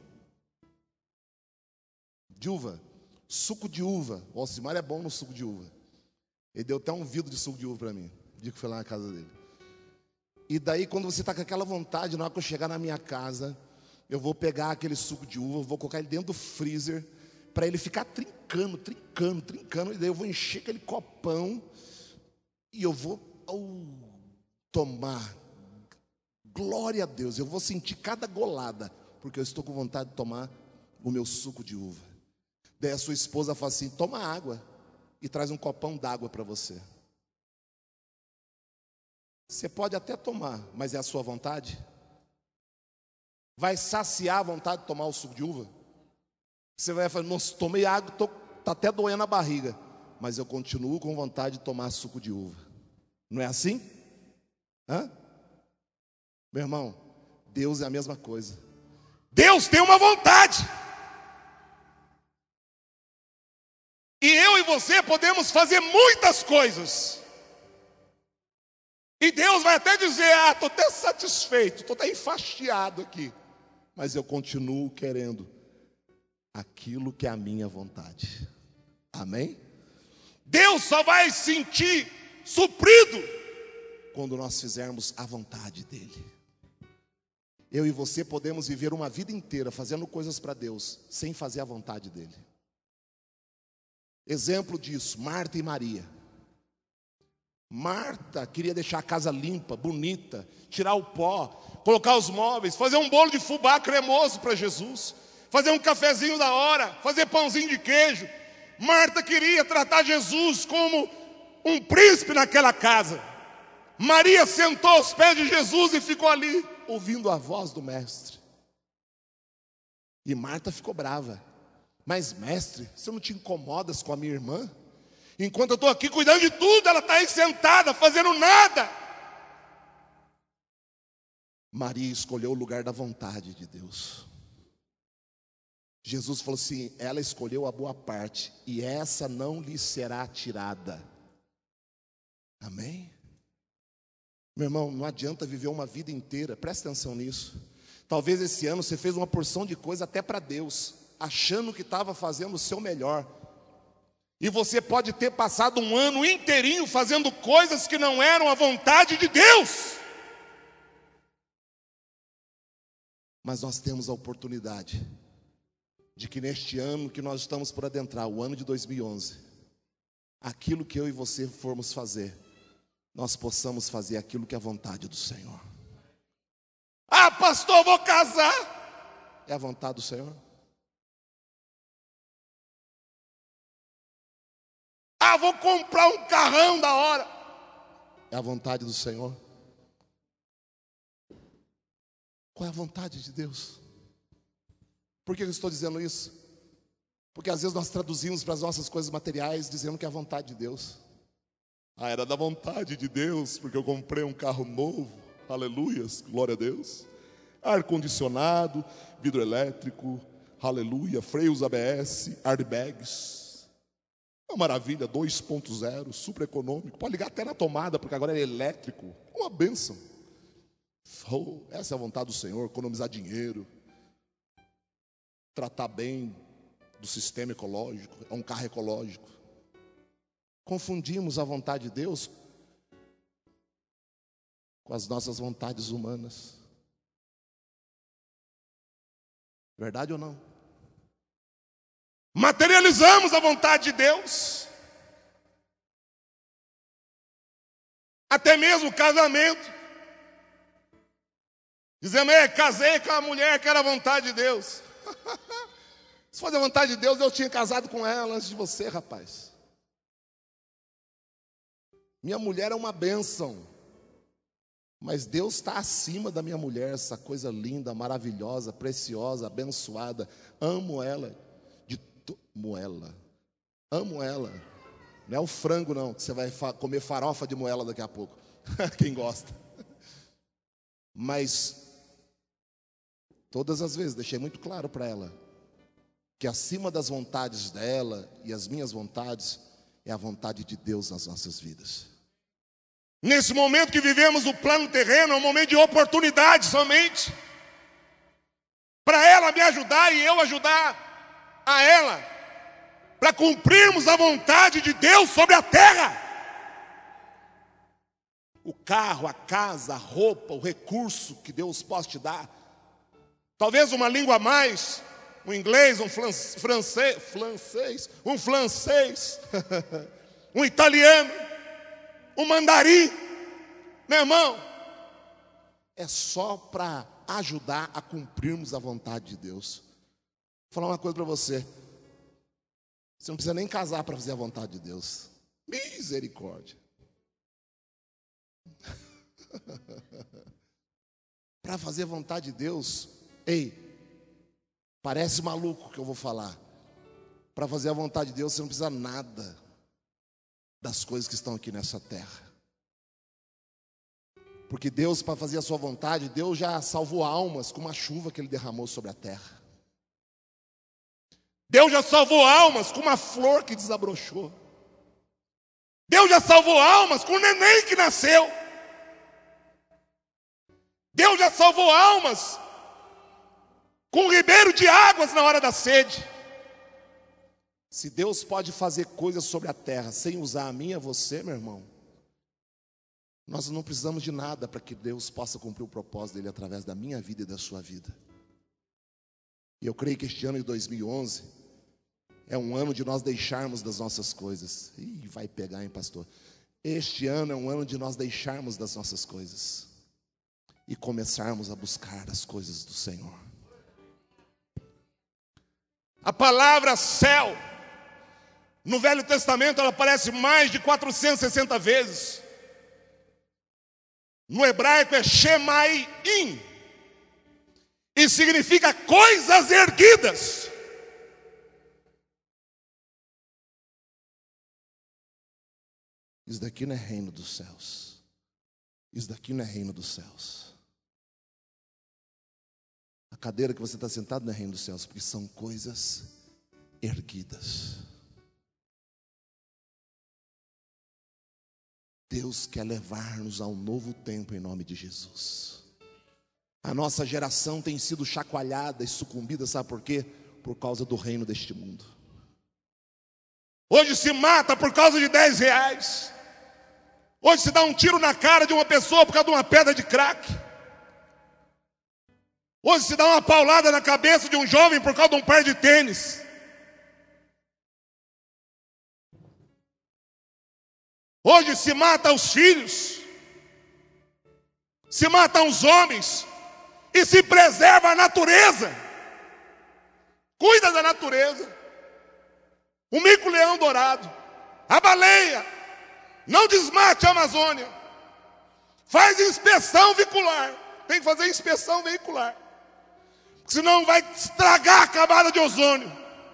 S1: De uva, suco de uva. O Alcimar é bom no suco de uva. Ele deu até um vidro de suco de uva para mim, o dia que foi lá na casa dele. E daí, quando você está com aquela vontade, na hora que eu chegar na minha casa, eu vou pegar aquele suco de uva, vou colocar ele dentro do freezer, para ele ficar trincando, trincando, trincando. E daí eu vou encher aquele copão e eu vou oh, tomar. Glória a Deus, eu vou sentir cada golada, porque eu estou com vontade de tomar o meu suco de uva. Daí a sua esposa fala assim: toma água, e traz um copão d'água para você. Você pode até tomar, mas é a sua vontade? Vai saciar a vontade de tomar o suco de uva? Você vai falar: nossa, tomei água, tô, tá até doendo a barriga, mas eu continuo com vontade de tomar suco de uva. Não é assim? Hã? Meu irmão, Deus é a mesma coisa. Deus tem uma vontade. E eu e você podemos fazer muitas coisas. E Deus vai até dizer: ah, estou até satisfeito, estou até enfastiado aqui, mas eu continuo querendo aquilo que é a minha vontade. Amém? Deus só vai sentir suprido quando nós fizermos a vontade dele. Eu e você podemos viver uma vida inteira fazendo coisas para Deus, sem fazer a vontade dele. Exemplo disso, Marta e Maria. Marta queria deixar a casa limpa, bonita, tirar o pó, colocar os móveis, fazer um bolo de fubá cremoso para Jesus, fazer um cafezinho da hora, fazer pãozinho de queijo. Marta queria tratar Jesus como um príncipe naquela casa. Maria sentou aos pés de Jesus e ficou ali, ouvindo a voz do mestre. E Marta ficou brava: mas mestre, você não te incomodas com a minha irmã? Enquanto eu estou aqui cuidando de tudo, ela está aí sentada, fazendo nada. Maria escolheu o lugar da vontade de Deus. Jesus falou assim: ela escolheu a boa parte, e essa não lhe será tirada. Amém? Meu irmão, não adianta viver uma vida inteira, presta atenção nisso. Talvez esse ano você fez uma porção de coisa até para Deus, achando que estava fazendo o seu melhor. E você pode ter passado um ano inteirinho fazendo coisas que não eram a vontade de Deus. Mas nós temos a oportunidade de que neste ano que nós estamos por adentrar, o ano de dois mil e onze, aquilo que eu e você formos fazer, nós possamos fazer aquilo que é a vontade do Senhor. Ah, pastor, vou casar. É a vontade do Senhor? Ah, vou comprar um carrão da hora. É a vontade do Senhor? Qual é a vontade de Deus? Por que eu estou dizendo isso? Porque às vezes nós traduzimos para as nossas coisas materiais dizendo que é a vontade de Deus. Ah, era da vontade de Deus, porque eu comprei um carro novo. Aleluias, glória a Deus. Ar-condicionado, vidro elétrico, aleluia, freios A B S, airbags. Uma maravilha, dois ponto zero, super econômico. Pode ligar até na tomada, porque agora é elétrico. Uma bênção. Oh, essa é a vontade do Senhor, economizar dinheiro, tratar bem do sistema ecológico, é um carro ecológico. Confundimos a vontade de Deus com as nossas vontades humanas. Verdade ou não? Materializamos a vontade de Deus. Até mesmo o casamento. Dizemos, é, casei com a mulher que era a vontade de Deus. Se fosse a vontade de Deus, eu tinha casado com ela antes de você, rapaz. Minha mulher é uma bênção. Mas Deus está acima da minha mulher, essa coisa linda, maravilhosa, preciosa, abençoada. Amo ela. Amo ela, amo ela. Não é o frango não, que você vai fa- comer farofa de moela daqui a pouco. Quem gosta. Mas todas as vezes deixei muito claro para ela que acima das vontades dela e as minhas vontades é a vontade de Deus nas nossas vidas. Nesse momento que vivemos o plano terreno, é um momento de oportunidade somente para ela me ajudar e eu ajudar a ela, para cumprirmos a vontade de Deus sobre a terra. O carro, a casa, a roupa, o recurso que Deus possa te dar. Talvez uma língua a mais, um inglês, um francês, francês um francês, um italiano, um mandarim. Meu irmão, é só para ajudar a cumprirmos a vontade de Deus. Vou falar uma coisa para você. Você não precisa nem casar para fazer a vontade de Deus. Misericórdia. Para fazer a vontade de Deus, ei, parece maluco que eu vou falar. Para fazer a vontade de Deus, você não precisa nada das coisas que estão aqui nessa terra. Porque Deus, para fazer a sua vontade, Deus já salvou almas com uma chuva que Ele derramou sobre a terra. Deus já salvou almas com uma flor que desabrochou. Deus já salvou almas com um neném que nasceu. Deus já salvou almas com um ribeiro de águas na hora da sede. Se Deus pode fazer coisas sobre a terra sem usar a mim e a você, meu irmão, nós não precisamos de nada para que Deus possa cumprir o propósito dele através da minha vida e da sua vida. E eu creio que este ano de dois mil e onze é um ano de nós deixarmos das nossas coisas. Ih, vai pegar, hein, pastor? Este ano é um ano de nós deixarmos das nossas coisas e começarmos a buscar as coisas do Senhor. A palavra céu, no Velho Testamento, ela aparece mais de quatrocentas e sessenta vezes. No hebraico é Shemaim, e significa coisas erguidas.
S2: Isso daqui não é reino dos céus. Isso daqui não é reino dos céus. A cadeira que você está sentado não é reino dos céus, porque são coisas erguidas. Deus quer levar-nos a um novo tempo em nome de Jesus. A nossa geração tem sido chacoalhada e sucumbida, sabe por quê? Por causa do reino deste mundo. Hoje se mata por causa de dez reais. Hoje se dá um tiro na cara de uma pessoa por causa de uma pedra de crack. Hoje se dá uma paulada na cabeça de um jovem por causa de um par de tênis. Hoje se mata os filhos, se matam os homens e se preserva a natureza. Cuida da natureza. O mico-leão dourado, a baleia, não desmate a Amazônia. Faz inspeção veicular. Tem que fazer inspeção veicular, senão vai estragar a camada de ozônio.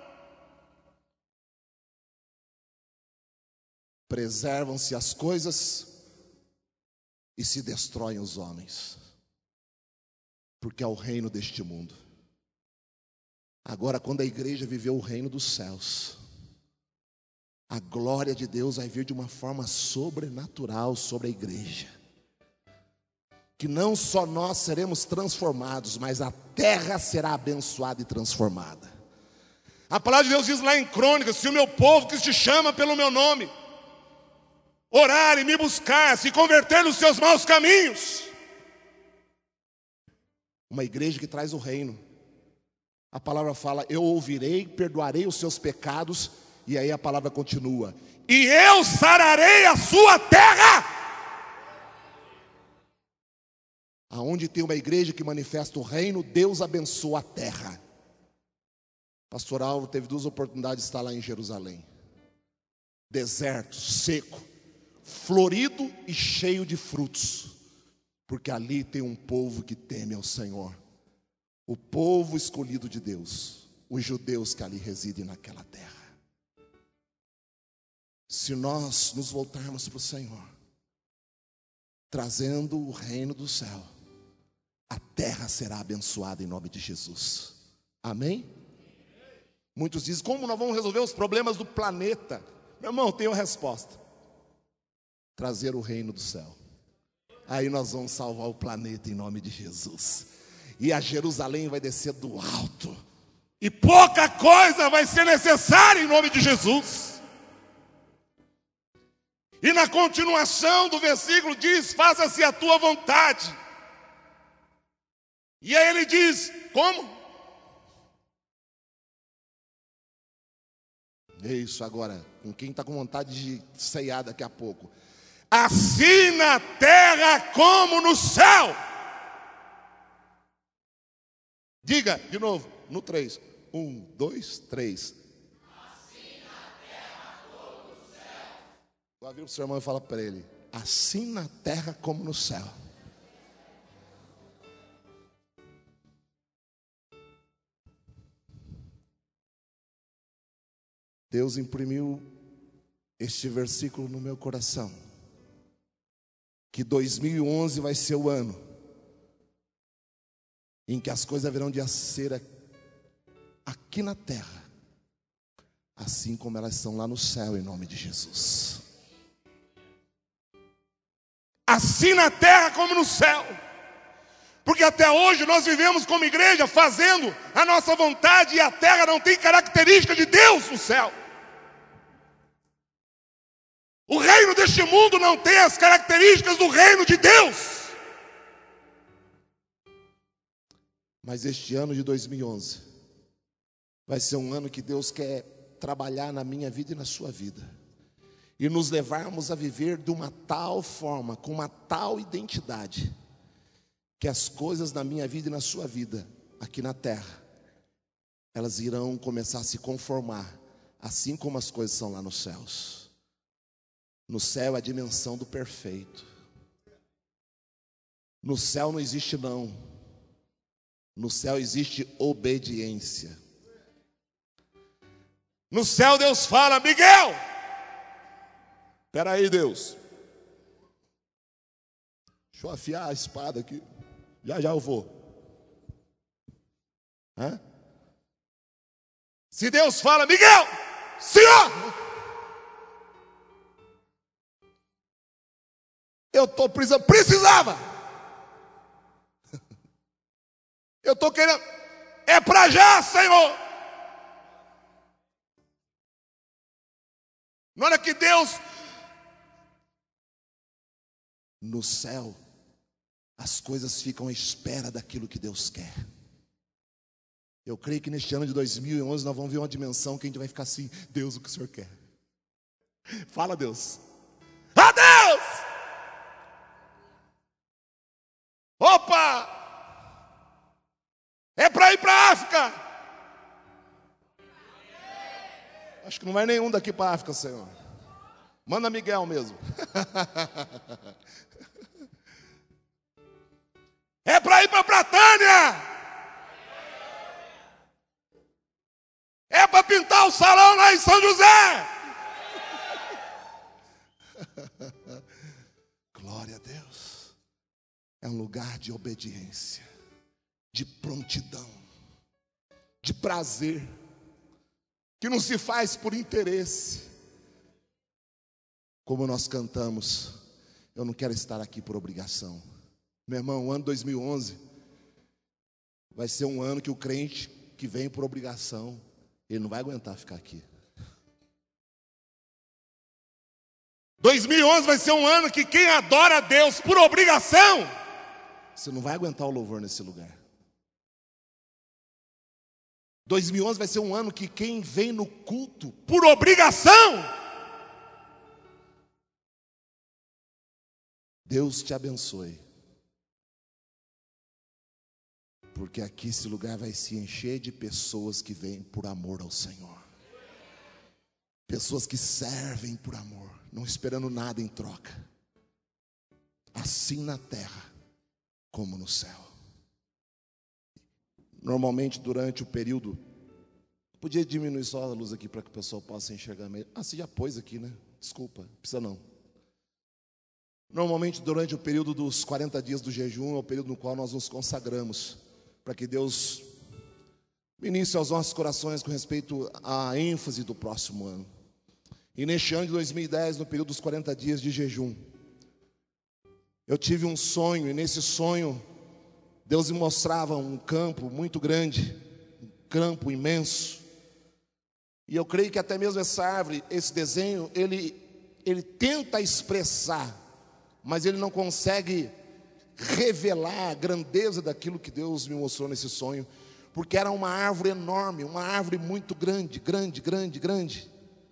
S2: Preservam-se as coisas e se destroem os homens, porque é o reino deste mundo. Agora, quando a igreja viveu o reino dos céus, a glória de Deus vai vir de uma forma sobrenatural sobre a igreja. Que não só nós seremos transformados, mas a terra será abençoada e transformada. A palavra de Deus diz lá em Crônicas: se o meu povo que se chama pelo meu nome orar e me buscar, se converter nos seus maus caminhos. Uma igreja que traz o reino. A palavra fala: eu ouvirei, perdoarei os seus pecados. E aí a palavra continua: e eu sararei a sua terra. Aonde tem uma igreja que manifesta o reino, Deus abençoa a terra. Pastor Álvaro teve duas oportunidades de estar lá em Jerusalém. Deserto, seco, florido e cheio de frutos, porque ali tem um povo que teme ao Senhor, o povo escolhido de Deus, os judeus que ali residem naquela terra. Se nós nos voltarmos para o Senhor, trazendo o reino do céu, a terra será abençoada em nome de Jesus. Amém? Muitos dizem: como nós vamos resolver os problemas do planeta? Meu irmão, tenho a resposta: trazer o reino do céu. Aí nós vamos salvar o planeta em nome de Jesus. E a Jerusalém vai descer do alto, e pouca coisa vai ser necessária em nome de Jesus. E na continuação do versículo diz: faça-se a tua vontade. E aí ele diz: como? É isso agora, com quem está com vontade de ceiar daqui a pouco. Assim na terra como no céu. Diga de novo, no três. Um, dois, três. Assim na terra como no céu. Vai vir o seu irmão e fala para ele: assim na terra como no céu. Deus imprimiu este versículo no meu coração, que dois mil e onze vai ser o ano em que as coisas haverão de ser aqui na terra, assim como elas são lá no céu, em nome de Jesus. Assim na terra como no céu. Porque até hoje nós vivemos como igreja fazendo a nossa vontade, e a terra não tem característica de Deus no céu. O reino deste mundo não tem as características do reino de Deus. Mas este ano de dois mil e onze vai ser um ano que Deus quer trabalhar na minha vida e na sua vida, e nos levarmos a viver de uma tal forma, com uma tal identidade, que as coisas na minha vida e na sua vida, aqui na terra, elas irão começar a se conformar, assim como as coisas são lá nos céus. No céu é a dimensão do perfeito. No céu não existe não. No céu existe obediência. No céu Deus fala: Miguel, Espera aí, Deus. Deixa eu afiar a espada aqui. Já já eu vou. Hã?
S1: Se Deus fala, Miguel, Senhor,
S2: eu estou precisando, precisava.
S1: Eu estou querendo, é para já, Senhor. Na hora que Deus,
S2: no céu, as coisas ficam à espera daquilo que Deus quer. Eu creio que neste ano de dois mil e onze nós vamos ver uma dimensão que a gente vai ficar assim: Deus, o que o Senhor quer? Fala, Deus.
S1: a Deus! Opa! É para ir para a África.
S2: Acho que não vai nenhum daqui para a África, Senhor. Manda Miguel mesmo.
S1: É para ir para Pratânia. É para pintar o salão lá em São José.
S2: Glória a Deus. É um lugar de obediência, de prontidão, de prazer, que não se faz por interesse. Como nós cantamos, eu não quero estar aqui por obrigação. Meu irmão, o ano dois mil e onze vai ser um ano que o crente que vem por obrigação, ele não vai aguentar ficar aqui.
S1: dois mil e onze vai ser um ano que quem adora a Deus por obrigação,
S2: você não vai aguentar o louvor nesse lugar. dois mil e onze vai ser um ano que quem vem no culto
S1: por obrigação,
S2: Deus te abençoe. Porque aqui esse lugar vai se encher de pessoas que vêm por amor ao Senhor. Pessoas que servem por amor, não esperando nada em troca. Assim na terra como no céu. Normalmente durante o período, podia diminuir só a luz aqui para que o pessoal possa enxergar melhor. Ah, você já pôs aqui, né? Desculpa, não precisa não. Normalmente durante o período dos quarenta dias do jejum, é o período no qual nós nos consagramos, para que Deus ministre aos nossos corações com respeito à ênfase do próximo ano. E neste ano de dois mil e dez, no período dos quarenta dias de jejum, eu tive um sonho, e nesse sonho Deus me mostrava um campo muito grande, um campo imenso. E eu creio que até mesmo essa árvore, esse desenho, ele, ele tenta expressar, mas ele não consegue revelar a grandeza daquilo que Deus me mostrou nesse sonho, porque era uma árvore enorme, uma árvore muito grande, grande, grande, grande.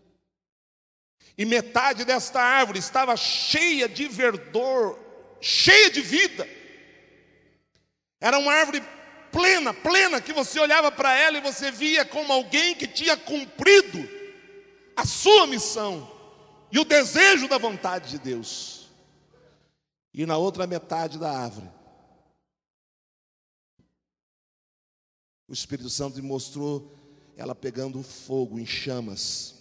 S1: E metade desta árvore estava cheia de verdor, cheia de vida. Era uma árvore plena, plena, que você olhava para ela e você via como alguém que tinha cumprido a sua missão e o desejo da vontade de Deus. E na outra metade da árvore, o Espírito Santo me mostrou ela pegando fogo em chamas.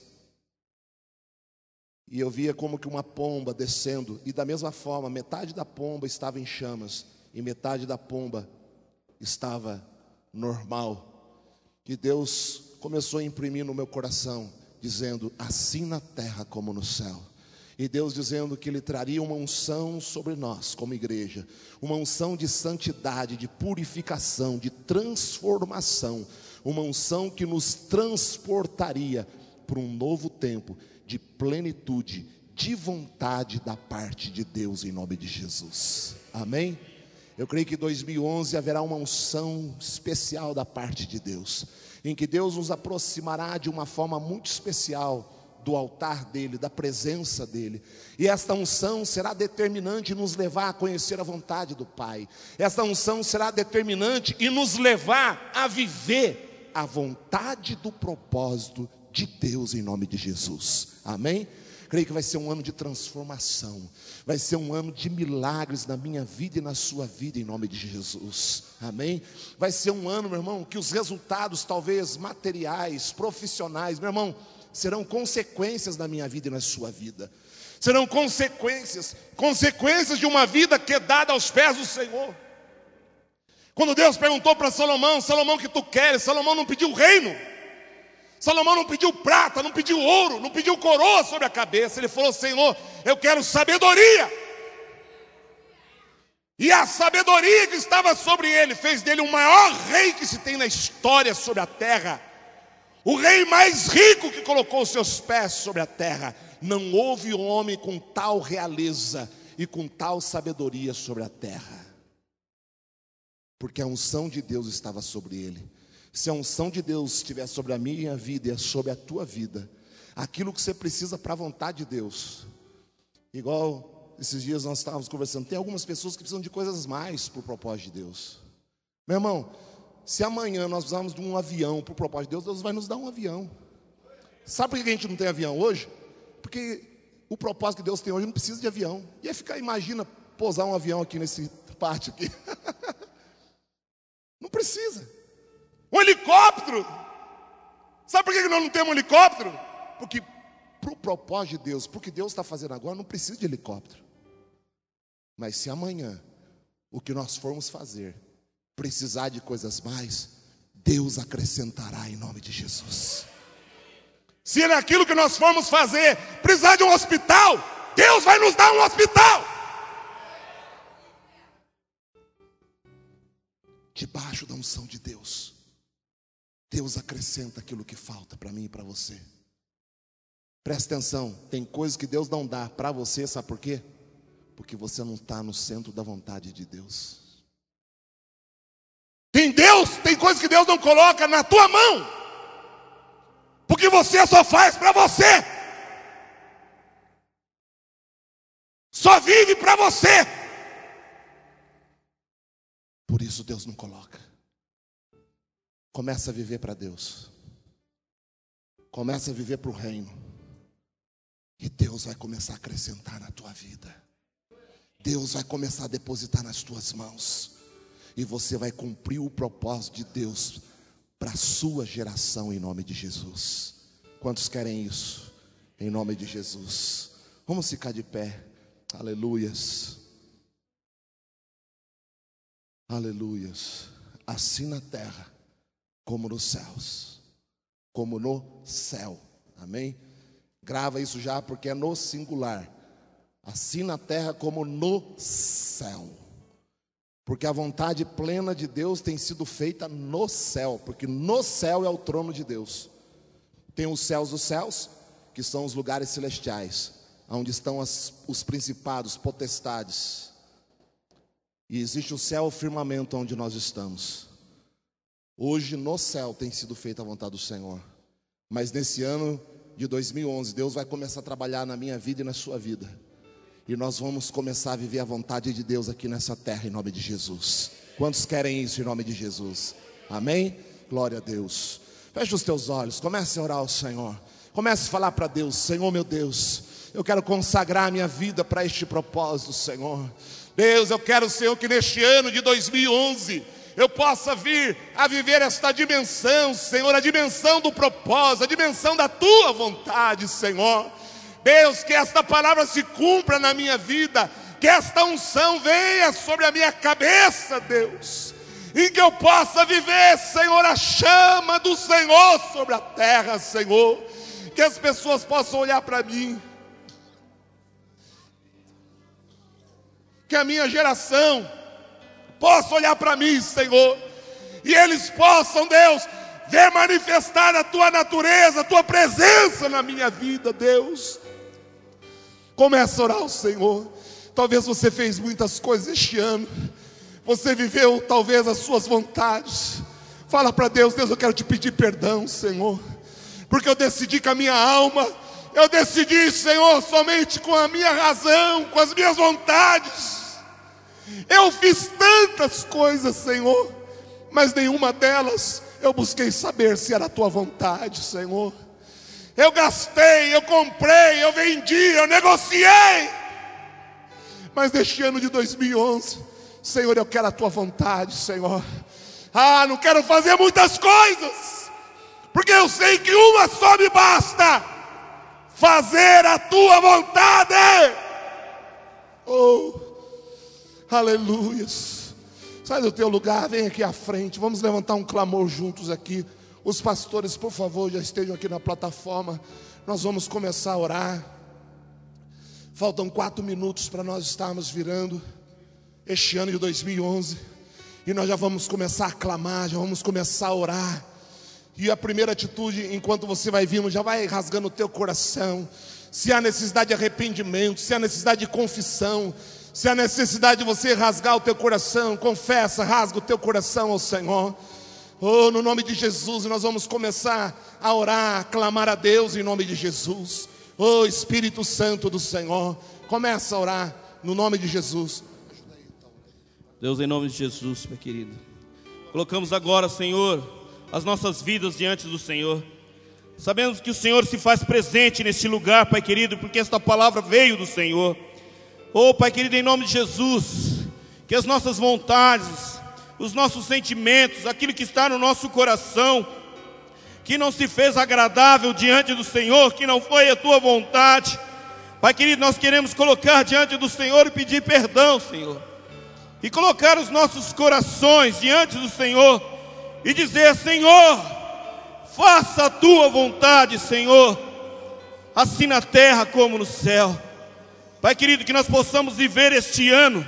S1: E eu via como que uma pomba descendo, e da mesma forma, metade da pomba estava em chamas, e metade da pomba estava normal. E Deus começou a imprimir no meu coração, dizendo, assim na terra como no céu. E Deus dizendo que Ele traria uma unção sobre nós como igreja, uma unção de santidade, de purificação, de transformação, uma unção que nos transportaria para um novo tempo de plenitude, de vontade da parte de Deus em nome de Jesus. Amém? Eu creio que em dois mil e onze haverá uma unção especial da parte de Deus, em que Deus nos aproximará de uma forma muito especial do altar dele, da presença dele. E esta unção será determinante em nos levar a conhecer a vontade do Pai. Esta unção será determinante em nos levar a viver a vontade do propósito de Deus em nome de Jesus. Amém? Creio que vai ser um ano de transformação, vai ser um ano de milagres na minha vida e na sua vida em nome de Jesus. Amém? Vai ser um ano, meu irmão, que os resultados talvez materiais, profissionais, meu irmão, serão consequências na minha vida e na sua vida. serão consequências, consequências de uma vida que é dada aos pés do Senhor. Quando Deus perguntou para Salomão: Salomão, o que tu queres? Salomão não pediu reino, Salomão não pediu prata, não pediu ouro, não pediu coroa sobre a cabeça. Ele falou: Senhor, eu quero sabedoria. E a sabedoria que estava sobre ele fez dele o maior rei que se tem na história sobre a terra, o rei mais rico que colocou os seus pés sobre a terra. Não houve homem com tal realeza e com tal sabedoria sobre a terra, porque a unção de Deus estava sobre ele. Se a unção de Deus estiver sobre a minha vida e sobre a tua vida, aquilo que você precisa para a vontade de Deus, igual esses dias nós estávamos conversando, tem algumas pessoas que precisam de coisas mais para o propósito de Deus. Meu irmão, se amanhã nós precisarmos de um avião para o propósito de Deus, Deus vai nos dar um avião. Sabe por que a gente não tem avião hoje? Porque o propósito que Deus tem hoje não precisa de avião. Ia ficar, imagina, pousar um avião aqui nesse pátio aqui. Não precisa. Um helicóptero. Sabe por que nós não temos um helicóptero? Porque para o propósito de Deus, para o que Deus está fazendo agora, não precisa de helicóptero. Mas se amanhã o que nós formos fazer precisar de coisas mais, Deus acrescentará em nome de Jesus. Se naquilo que nós formos fazer precisar de um hospital, Deus vai nos dar um hospital. Debaixo da unção de Deus, Deus acrescenta aquilo que falta para mim e para você. Presta atenção, tem coisas que Deus não dá para você, sabe por quê? Porque você não está no centro da vontade de Deus. Tem Deus, tem coisas que Deus não coloca na tua mão, porque você só faz para você, só vive para você. Por isso Deus não coloca. Começa a viver para Deus, começa a viver para o reino, e Deus vai começar a acrescentar na tua vida. Deus vai começar a depositar nas tuas mãos, e você vai cumprir o propósito de Deus para a sua geração, em nome de Jesus. Quantos querem isso? Em nome de Jesus. Vamos ficar de pé. Aleluias. Aleluias. Assim na terra como nos céus, como no céu. Amém? Grava isso já, porque é no singular. Assim na terra como no céu. Porque a vontade plena de Deus tem sido feita no céu, porque no céu é o trono de Deus. Tem os céus dos céus, que são os lugares celestiais, onde estão as, os principados, potestades. E existe o céu, o firmamento onde nós estamos. Hoje no céu tem sido feita a vontade do Senhor. Mas nesse ano de dois mil e onze, Deus vai começar a trabalhar na minha vida e na sua vida. E nós vamos começar a viver a vontade de Deus aqui nessa terra, em nome de Jesus. Quantos querem isso em nome de Jesus? Amém? Glória a Deus. Feche os teus olhos, comece a orar ao Senhor. Comece a falar para Deus: Senhor meu Deus, eu quero consagrar a minha vida para este propósito, Senhor. Deus, eu quero, Senhor, que neste ano de dois mil e onze eu possa vir a viver esta dimensão, Senhor, a dimensão do propósito, a dimensão da Tua vontade, Senhor. Deus, que esta palavra se cumpra na minha vida, que esta unção venha sobre a minha cabeça, Deus, e que eu possa viver, Senhor, a chama do Senhor sobre a terra, Senhor. Que as pessoas possam olhar para mim, que a minha geração possa olhar para mim, Senhor, e eles possam, Deus, ver manifestar a Tua natureza, a Tua presença na minha vida, Deus. Comece a orar ao Senhor. Talvez você fez muitas coisas este ano, você viveu talvez as suas vontades. Fala para Deus: Deus, eu quero te pedir perdão, Senhor, porque eu decidi com a minha alma, eu decidi, Senhor, somente com a minha razão, com as minhas vontades. Eu fiz tantas coisas, Senhor, mas nenhuma delas eu busquei saber se era a Tua vontade, Senhor. Eu gastei, eu comprei, eu vendi, eu negociei. Mas neste ano de dois mil e onze, Senhor, eu quero a Tua vontade, Senhor. Ah, não quero fazer muitas coisas, porque eu sei que uma só me basta. fazer a tua vontade.
S2: Oh, aleluias. Sai do teu lugar, vem aqui à frente. Vamos levantar um clamor juntos aqui. Os pastores, por favor, já estejam aqui na plataforma. Nós vamos começar a orar. Faltam quatro minutos para nós estarmos virando este ano de dois mil e onze. E nós já vamos começar a clamar, já vamos começar a orar. E a primeira atitude, enquanto você vai vindo, já vai rasgando o teu coração. Se há necessidade de arrependimento, se há necessidade de confissão, se há necessidade de você rasgar o teu coração, confessa, rasga o teu coração ao Senhor. Oh, no nome de Jesus, nós vamos começar a orar, a clamar a Deus em nome de Jesus. Oh, Espírito Santo do Senhor, começa a orar no nome de Jesus.
S3: Deus, em nome de Jesus, meu querido, colocamos agora, Senhor, as nossas vidas diante do Senhor. Sabemos que o Senhor se faz presente neste lugar, Pai querido, porque esta palavra veio do Senhor. Oh, Pai querido, em nome de Jesus, que as nossas vontades, os nossos sentimentos, aquilo que está no nosso coração, que não se fez agradável diante do Senhor, que não foi a Tua vontade, Pai querido, nós queremos colocar diante do Senhor e pedir perdão, Senhor, e colocar os nossos corações diante do Senhor e dizer: Senhor, faça a Tua vontade, Senhor, assim na terra como no céu. Pai querido, que nós possamos viver este ano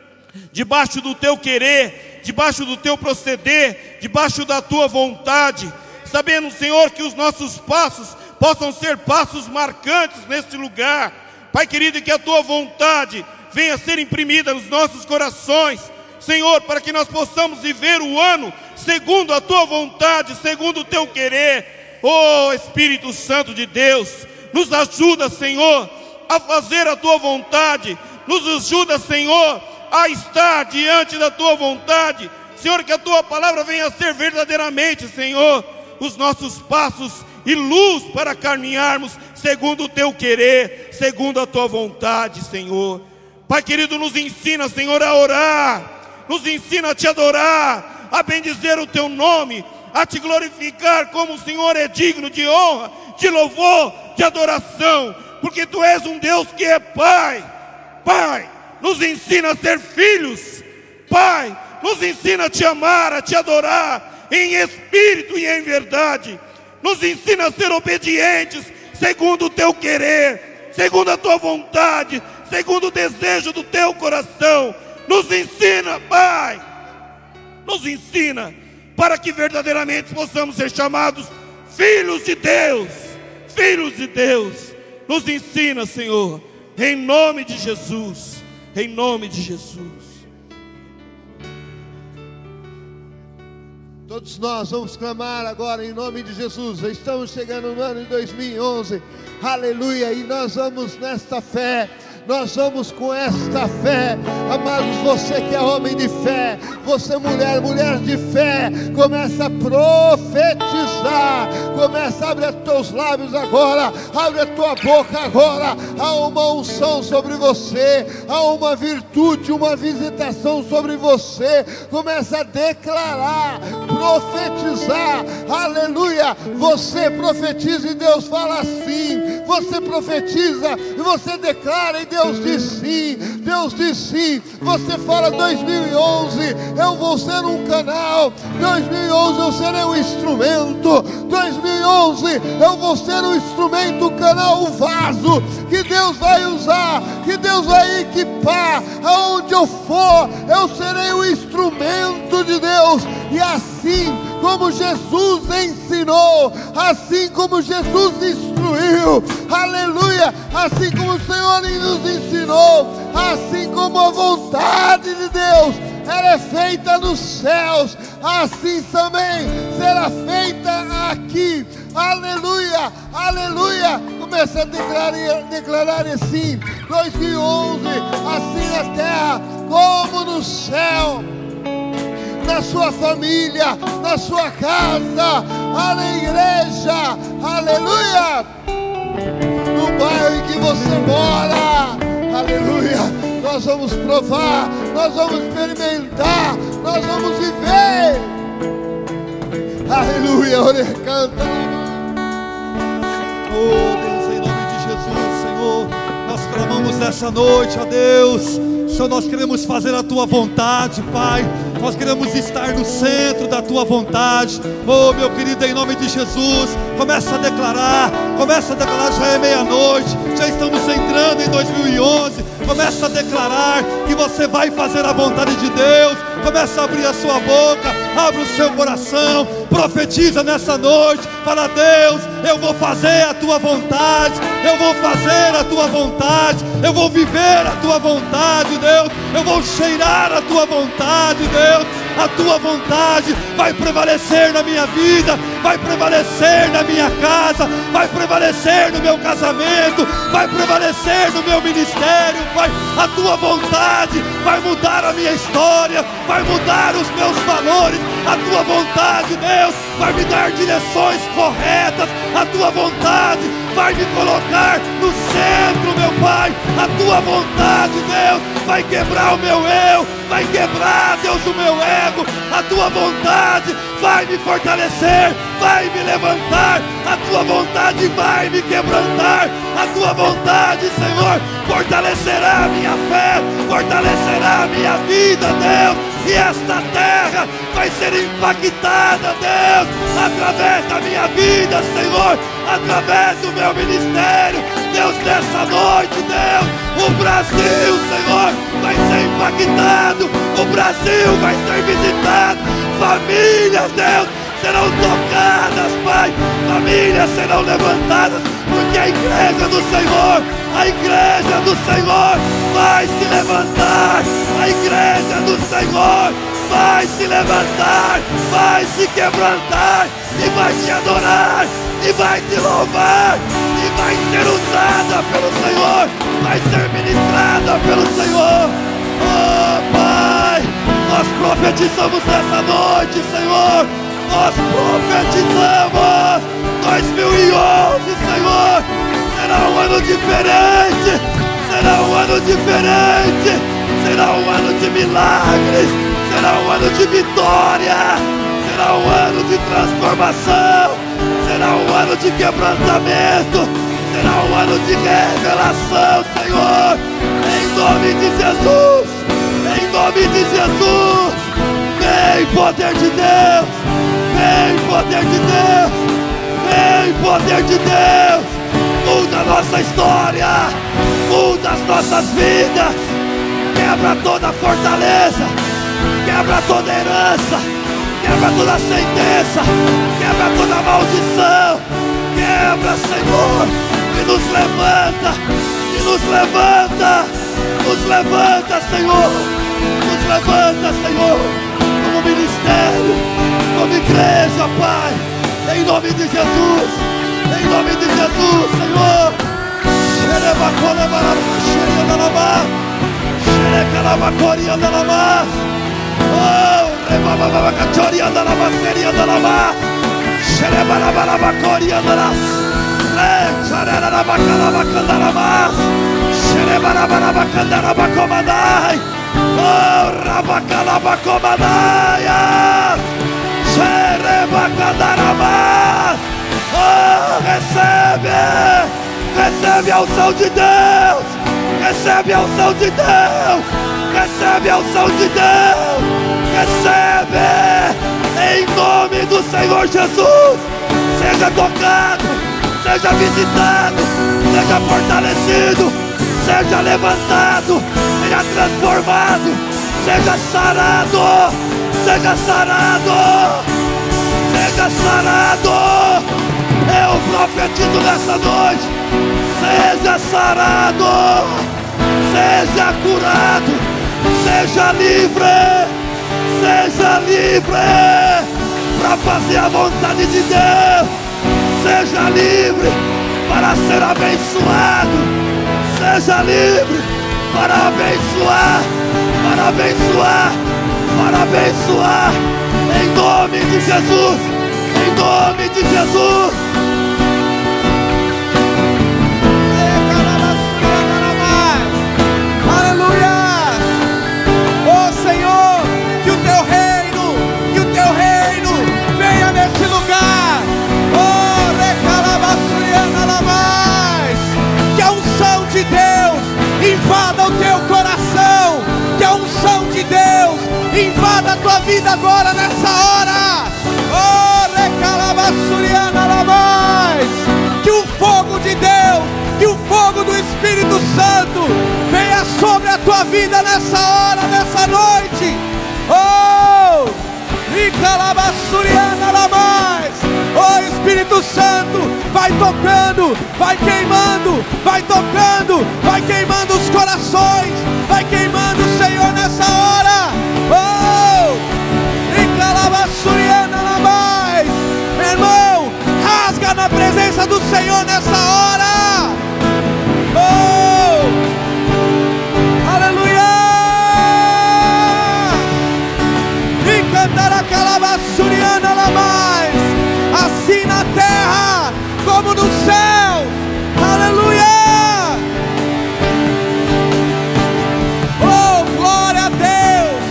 S3: debaixo do Teu querer, debaixo do Teu proceder, debaixo da Tua vontade, sabendo, Senhor, que os nossos passos possam ser passos marcantes neste lugar. Pai querido, que a Tua vontade venha a ser imprimida nos nossos corações, Senhor, para que nós possamos viver o ano segundo a Tua vontade, segundo o Teu querer. Oh, Espírito Santo de Deus, nos ajuda, Senhor, a fazer a Tua vontade, nos ajuda, Senhor, a estar diante da Tua vontade, Senhor, que a Tua palavra venha a ser verdadeiramente, Senhor, os nossos passos e luz para caminharmos segundo o Teu querer, segundo a Tua vontade, Senhor. Pai querido, nos ensina, Senhor, a orar, nos ensina a Te adorar, a bendizer o Teu nome, a Te glorificar como o Senhor é digno de honra, de louvor, de adoração, porque Tu és um Deus que é Pai. Pai, nos ensina a ser filhos. Pai, nos ensina a Te amar, a Te adorar em espírito e em verdade. Nos ensina a ser obedientes segundo o Teu querer, segundo a Tua vontade, segundo o desejo do Teu coração. Nos ensina, Pai, nos ensina, para que verdadeiramente possamos ser chamados filhos de Deus, filhos de Deus. Nos ensina, Senhor, em nome de Jesus, em nome de Jesus.
S4: Todos nós vamos clamar agora em nome de Jesus. Estamos chegando no ano de dois mil e onze, aleluia, e nós vamos nesta fé. Nós vamos com esta fé, amados, você que é homem de fé, você mulher, mulher de fé, começa a profetizar, começa a abrir os teus lábios agora, abre a tua boca agora, há uma unção sobre você, há uma virtude, uma visitação sobre você, começa a declarar, profetizar, aleluia, você profetiza e Deus fala assim, você profetiza e você declara e Deus diz sim, Deus diz sim. Você fala dois mil e onze, eu vou ser um canal, dois mil e onze eu serei um instrumento, dois mil e onze eu vou ser um instrumento, um canal, um vaso, que Deus vai usar, que Deus vai equipar, aonde eu for, eu serei um instrumento de Deus, e assim como Jesus ensinou, assim como Jesus instruiu, aleluia, assim como o Senhor nos ensinou, assim como a vontade de Deus ela é feita nos céus, assim também será feita aqui, aleluia, aleluia. Começa a declarar, declarar assim, dois mil e onze, assim na terra como no céu, na sua família, na sua casa, na igreja, aleluia, no bairro em que você mora, aleluia. Nós vamos provar, nós vamos experimentar, nós vamos viver, aleluia. Ore, canta, oh Deus, em nome de nessa noite, ó Deus. Senhor, nós queremos fazer a Tua vontade, Pai. Nós queremos estar no centro da Tua vontade. Oh, meu querido, em nome de Jesus, começa a declarar, começa a declarar, já é meia-noite, já estamos entrando em dois mil e onze. Começa a declarar que você vai fazer a vontade de Deus. Começa a abrir a sua boca, abre o seu coração, profetiza nessa noite. Fala: Deus, eu vou fazer a Tua vontade, eu vou fazer a Tua vontade, eu vou viver a Tua vontade, Deus, eu vou cheirar a Tua vontade, Deus. A Tua vontade vai prevalecer na minha vida, vai prevalecer na minha casa, vai prevalecer no meu casamento, vai prevalecer no meu ministério, Pai. A Tua vontade vai mudar a minha história, vai mudar os meus valores. A Tua vontade, Deus, vai me dar direções corretas. A Tua vontade vai me colocar no centro, meu Pai. A Tua vontade, Deus, vai quebrar o meu eu, vai quebrar, Deus, o meu ego. A Tua vontade vai me fortalecer, vai me levantar. A Tua vontade vai me quebrantar. A Tua vontade, Senhor, fortalecerá a minha fé, fortalecerá a minha vida, Deus. E esta terra vai ser impactada, Deus, através da minha vida, Senhor, através do meu ministério. Deus, nessa noite, Deus, o Brasil, Senhor, vai ser impactado. O Brasil vai ser visitado. Famílias, Deus, serão tocadas, Pai. Famílias serão levantadas, porque a igreja do Senhor, a igreja do Senhor vai se levantar. A igreja do Senhor vai se levantar, vai se quebrantar e vai te adorar e vai te louvar e vai ser usada pelo Senhor, vai ser ministrada pelo Senhor. Oh, Pai, nós profetizamos nessa noite, Senhor. Nós profetizamos dois mil e onze, Senhor. Será um ano diferente, será um ano diferente, será um ano de milagres, será um ano de vitória, será um ano de transformação, será um ano de quebrantamento, será um ano de revelação, Senhor. Em nome de Jesus, em nome de Jesus, vem poder de Deus, vem poder de Deus, vem poder de Deus. Muda a nossa história, muda as nossas vidas, quebra toda a fortaleza, quebra toda a herança, quebra toda a sentença, quebra toda a maldição, quebra, Senhor, e nos levanta, e nos levanta, nos levanta, Senhor, nos levanta, Senhor, como ministério, como igreja, Pai, em nome de Jesus. Em nome de Jesus, Senhor. Oh, rebababacatoria da la bateria da la ma. Xerebarabacoria da las. Xererabacalabacandalama. Xerebarabarabacandalabacomandai. Oh, rabacalabacomandai. Xerebacandarama. Oh, recebe, recebe a unção de Deus, recebe a unção de Deus, recebe a unção de Deus, recebe, em nome do Senhor Jesus. Seja tocado, seja visitado, seja fortalecido, seja levantado, seja transformado, seja sarado, seja sarado, seja sarado. Eu profetizo nessa noite, seja sarado, seja curado, seja livre, seja livre para fazer a vontade de Deus, seja livre para ser abençoado, seja livre para abençoar, para abençoar, para abençoar, em nome de Jesus, em nome de Jesus. vida agora nessa hora. Oh, recalabassuriana lamais. Que o fogo de Deus, que o fogo do Espírito Santo venha sobre a tua vida nessa hora, nessa noite. Oh, recalabassuriana lamais. Oh, Espírito Santo, vai tocando, vai queimando, vai tocando, vai queimando os corações, vai queimando o Senhor nessa hora. Oh, recalabassuriana lamais. Meu irmão, rasga na presença do Senhor nessa hora. Oh, aleluia. E cantará calabassuriana lamais, assim na terra como no céu. Aleluia. Oh, glória a Deus.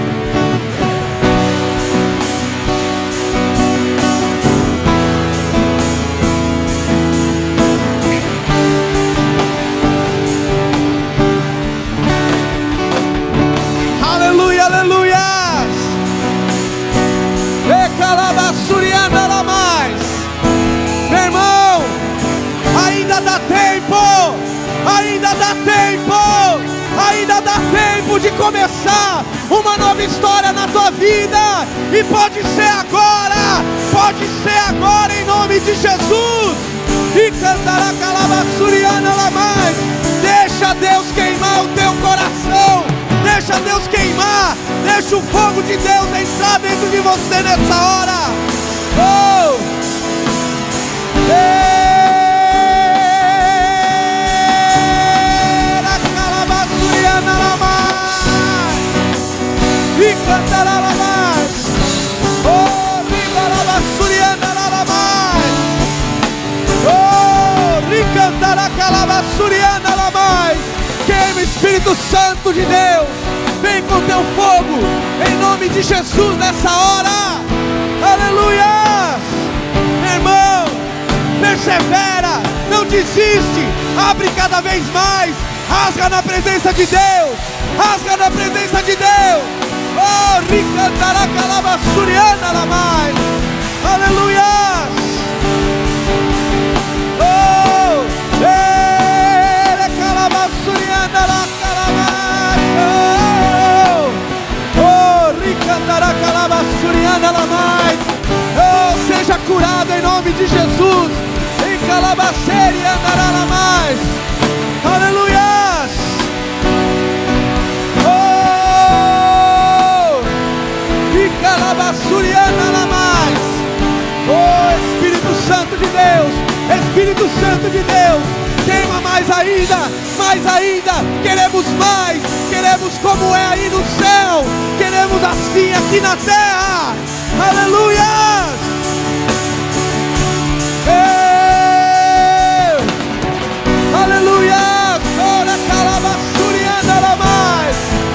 S4: Aleluia, aleluia. E calabassuriana lamais. Meu irmão, ainda dá tempo, ainda dá tempo, ainda dá tempo de começar uma nova história na tua vida. E pode ser agora, pode ser agora em nome de Jesus. E cantará calabassuriana lamais. Deixa Deus queimar o teu coração, deixa Deus queimar, deixa o fogo de Deus entrar dentro de você nessa hora. Oh! Era calabassuriana lamais. E cantará lamais. Oh, ricalabassuriana lamais. Oh, ricantará calabassuriana lamais. Queima, Espírito Santo de Deus, vem com teu fogo, em nome de Jesus nessa hora. Aleluia. Meu irmão, persevera, não desiste, abre cada vez mais, rasga na presença de Deus, rasga na presença de Deus. Oh, ricantará calabassuriana lamais. Aleluia. Oh, ele calabassuriana la calamai. Oh, oh, ricantará calabassuriana lamais. Oh, seja curado em nome de Jesus. Em calabaceira e andará lamais. Aleluia. Oh, e calabassuriana lamais. Oh, Espírito Santo de Deus, Espírito Santo de Deus, queima mais ainda, mais ainda. Queremos mais, queremos como é aí no céu, queremos assim aqui na terra. Aleluia. Ei, aleluia. Ora calabassuriana lamais.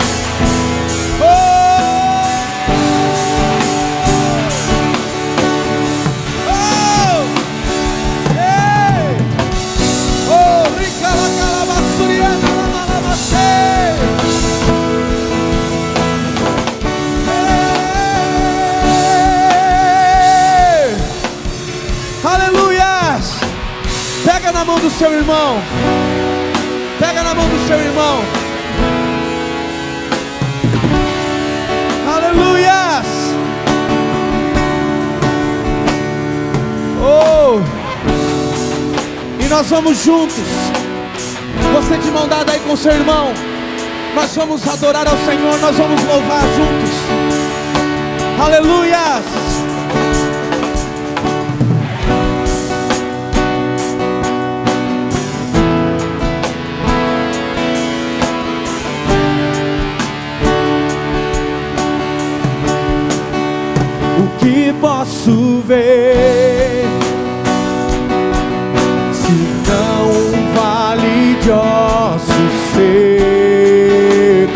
S4: Oh, oh, ei, oh, ricala calabassuriana lamais. Aleluias. Pega na mão do seu irmão, pega na mão do seu irmão. Aleluias. Oh, e nós vamos juntos, você de mão dada aí com seu irmão, nós vamos adorar ao Senhor, nós vamos louvar juntos. Aleluias. Que posso ver, se não um vale de ossos secos?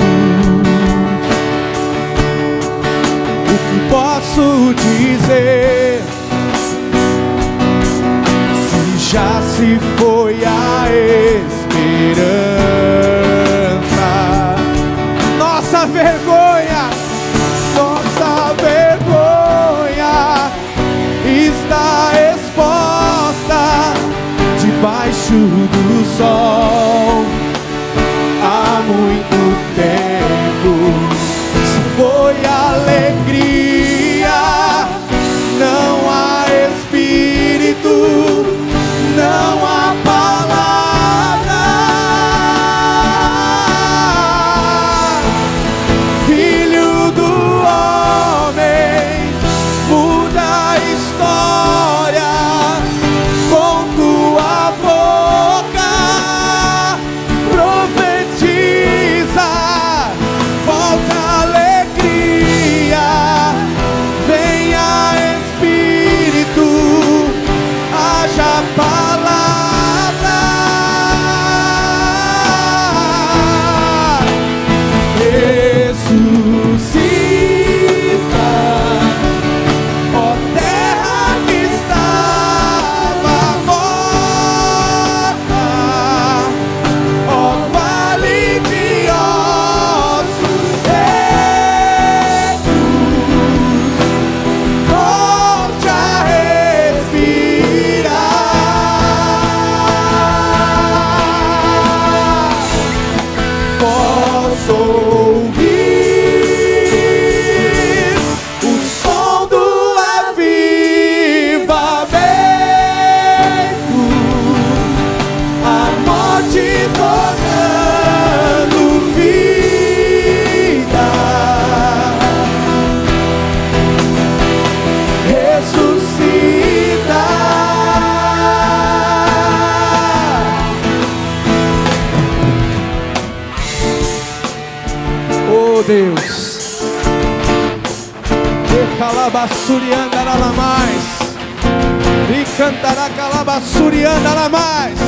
S4: O que posso dizer, se já se foi a esperança? Nossa vergonha, nossa alegria, não há espírito, não há palavra. Filho do homem, muda a história com tua boca, profetiza, volta a alegria, venha Espírito, haja palavra. Ressuscita, ó terra que estava morta, ó vale de ossos secos, volte a respirar. Posso ouvir o som do avivamento, a morte tornando vida, ressuscita. Oh Deus, e calabaçurianda lá mais, e cantará calabaçurianda lá mais.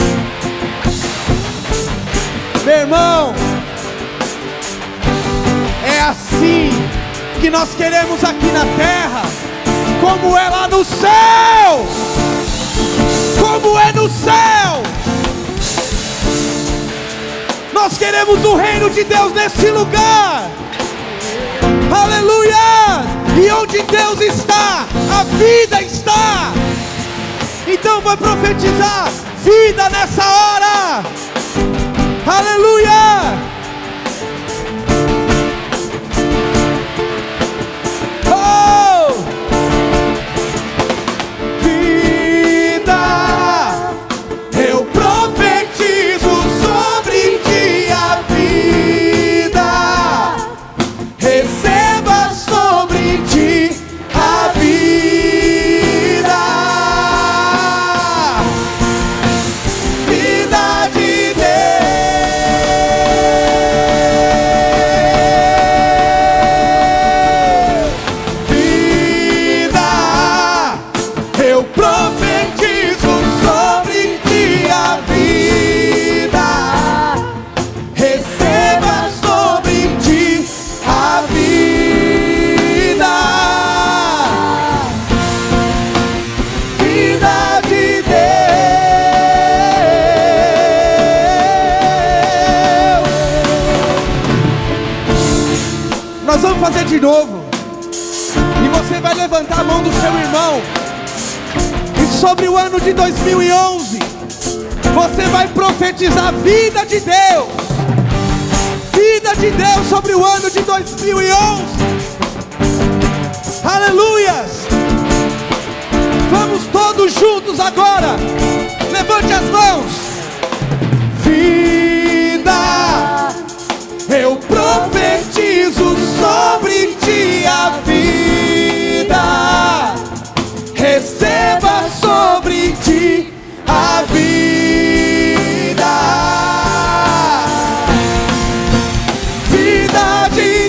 S4: Meu irmão, é assim que nós queremos aqui na terra, como é lá no céu, como é no céu. Nós queremos o reino de Deus nesse lugar. Aleluia! E onde Deus está, a vida está. Então vai profetizar vida nessa hora. Aleluia! Oh! Vida, eu profetizo sobre ti a vida. Receba sobre ti a vida. Vida de Deus. Vida, eu profetizo sobre ti a vida. Receba sobre ti a vida. Vida de Deus. Nós vamos fazer de novo. E você vai levantar a mão do seu irmão. E sobre o ano de dois mil e onze, você vai profetizar a vida de Deus. Vida de Deus sobre o ano de dois mil e onze. Aleluias. Vamos todos juntos agora. Levante as mãos. Vida, eu profetizo sobre ti a vida. Receba sobre ti a vida. Vida de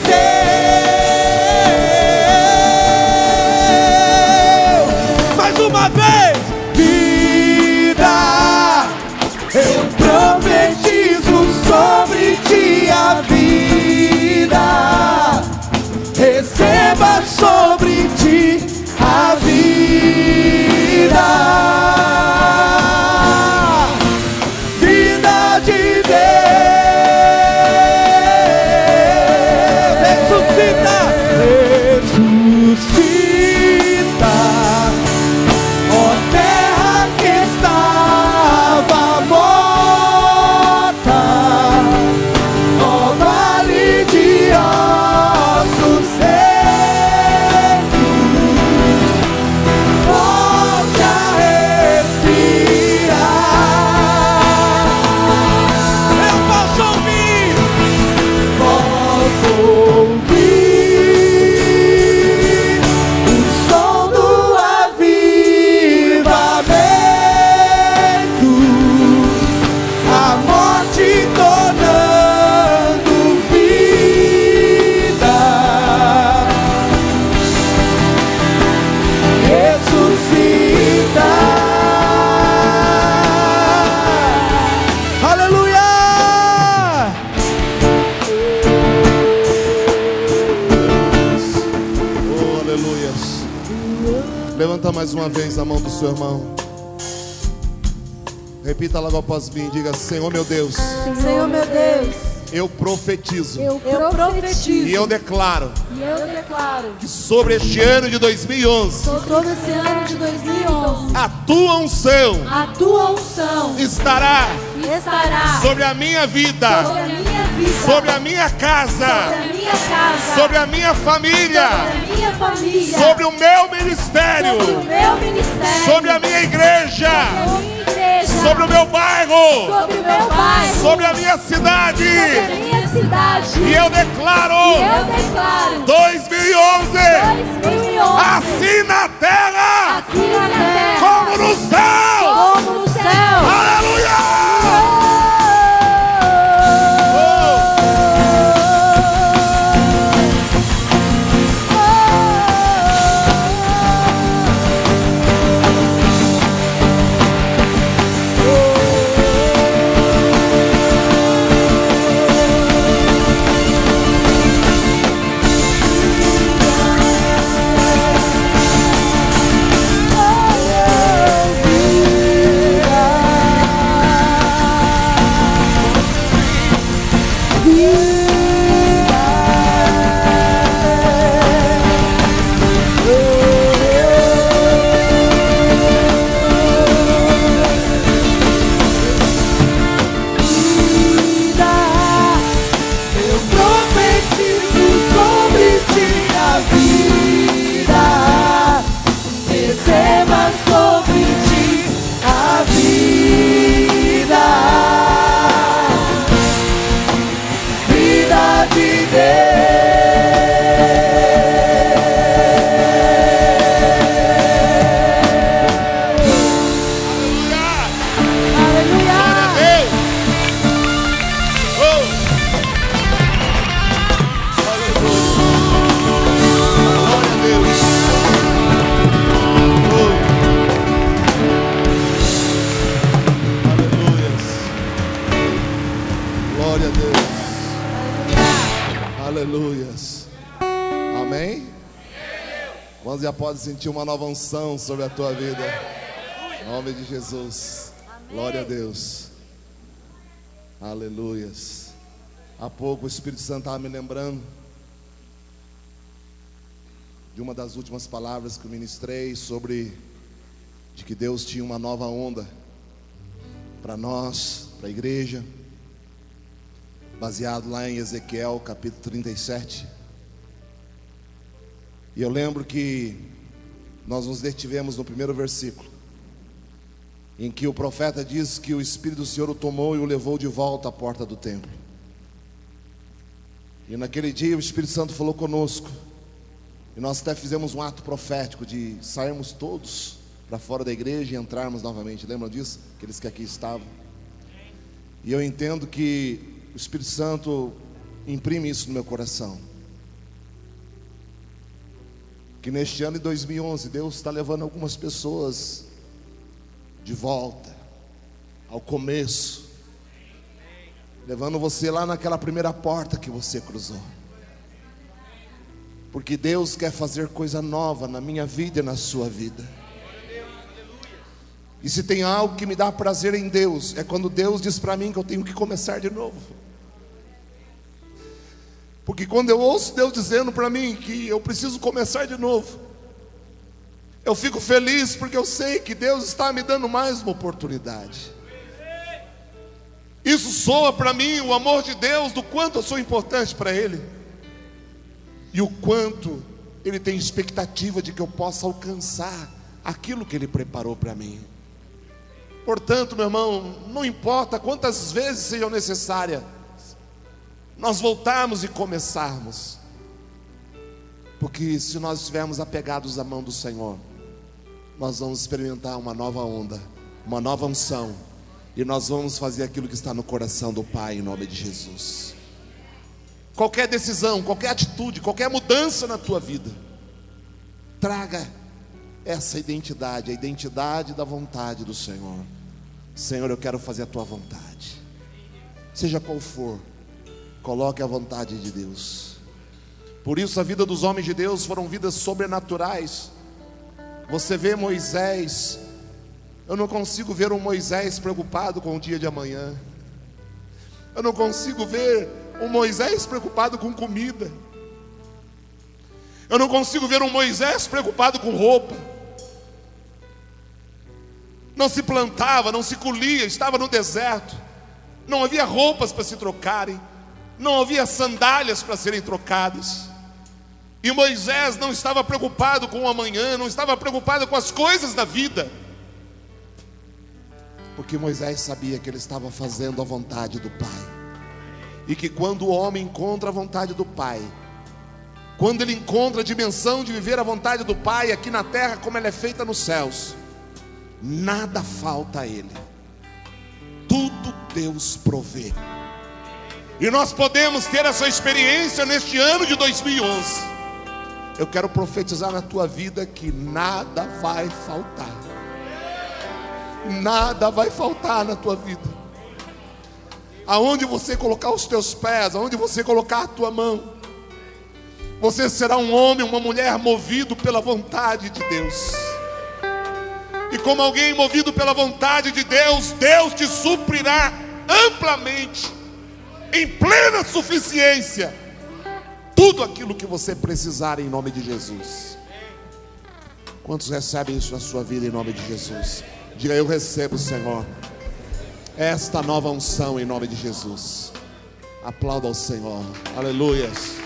S4: Deus. Mais uma vez. Vida, eu profetizo sobre ti a vida. Receba sobre ti a vida. Vida de Deus. Ressuscita. Ressuscita, ó terra que estava morta, ó vale de ossos secos.
S2: Levanta mais uma vez a mão do seu irmão. Repita logo após mim. Diga: Senhor meu Deus,
S5: Senhor meu Deus,
S2: eu profetizo,
S5: eu profetizo
S2: e eu declaro
S5: e eu declaro
S2: que sobre este ano de dois mil e onze,
S5: sobre esse ano de dois mil e onze,
S2: a tua unção
S5: a tua unção
S2: estará
S5: estará
S2: sobre a minha vida,
S5: sobre a minha vida,
S2: sobre a minha
S5: sobre
S2: casa,
S5: a minha casa,
S2: sobre a minha família,
S5: sobre a minha família,
S2: sobre o meu ministério,
S5: sobre o meu ministério,
S2: sobre a minha igreja,
S5: sobre a minha igreja,
S2: sobre o meu bairro,
S5: sobre o meu bairro,
S2: sobre a minha cidade.
S5: sobre a minha cidade.
S2: E eu declaro
S5: E eu declaro
S2: dois mil e onze,
S5: dois mil e onze
S2: assim na terra
S5: assim na terra
S2: como no céu.
S5: como no céu.
S2: Aleluia! Aleluias. Amém? Quando já pode sentir uma nova unção sobre a tua vida. Em nome de Jesus. Glória a Deus. Aleluias. Há pouco o Espírito Santo estava me lembrando de uma das últimas palavras que eu ministrei sobre de que Deus tinha uma nova onda para nós, para a igreja, baseado lá em Ezequiel capítulo trinta e sete. E eu lembro que nós nos detivemos no primeiro versículo, em que o profeta diz que o Espírito do Senhor o tomou e o levou de volta à porta do templo. E naquele dia o Espírito Santo falou conosco, e nós até fizemos um ato profético de sairmos todos para fora da igreja e entrarmos novamente. Lembram disso? Aqueles que aqui estavam. E eu entendo que o Espírito Santo imprime isso no meu coração, que neste ano de dois mil e onze Deus está levando algumas pessoas de volta ao começo, levando você lá naquela primeira porta que você cruzou, porque Deus quer fazer coisa nova na minha vida e na sua vida. E se tem algo que me dá prazer em Deus, é quando Deus diz para mim que eu tenho que começar de novo. Porque quando eu ouço Deus dizendo para mim que eu preciso começar de novo, eu fico feliz, porque eu sei que Deus está me dando mais uma oportunidade. Isso soa para mim o amor de Deus, do quanto eu sou importante para Ele, e o quanto Ele tem expectativa de que eu possa alcançar aquilo que Ele preparou para mim. Portanto, meu irmão, não importa quantas vezes sejam necessárias, nós voltarmos e começarmos, porque se nós estivermos apegados à mão do Senhor, nós vamos experimentar uma nova onda, uma nova unção, e nós vamos fazer aquilo que está no coração do Pai, em nome de Jesus. Qualquer decisão, qualquer atitude, qualquer mudança na tua vida, traga essa identidade, a identidade da vontade do Senhor. Senhor, eu quero fazer a tua vontade, seja qual for. Coloque a vontade de Deus. Por isso a vida dos homens de Deus foram vidas sobrenaturais, Você vê Moisés, eu não consigo ver um Moisés preocupado com o dia de amanhã. Eu não consigo ver um Moisés preocupado com comida. Eu não consigo ver um Moisés preocupado com roupa. Não se plantava, não se colhia, estava no deserto. Não havia roupas para se trocarem. Não havia sandálias para serem trocadas. E Moisés não estava preocupado com o amanhã, não estava preocupado com as coisas da vida. Porque Moisés sabia que ele estava fazendo a vontade do Pai. E que quando o homem encontra a vontade do Pai, quando ele encontra a dimensão de viver a vontade do Pai aqui na terra como ela é feita nos céus, nada falta a ele. Tudo Deus provê. E nós podemos ter essa experiência neste ano de dois mil e onze. Eu quero profetizar na tua vida que nada vai faltar. Nada vai faltar na tua vida. Aonde você colocar os teus pés, aonde você colocar a tua mão, você será um homem, uma mulher movido pela vontade de Deus. E como alguém movido pela vontade de Deus, Deus te suprirá amplamente, em plena suficiência, tudo aquilo que você precisar em nome de Jesus. Quantos recebem isso na sua vida em nome de Jesus? Diga: eu recebo, Senhor, esta nova unção em nome de Jesus. Aplauda ao Senhor. Aleluias.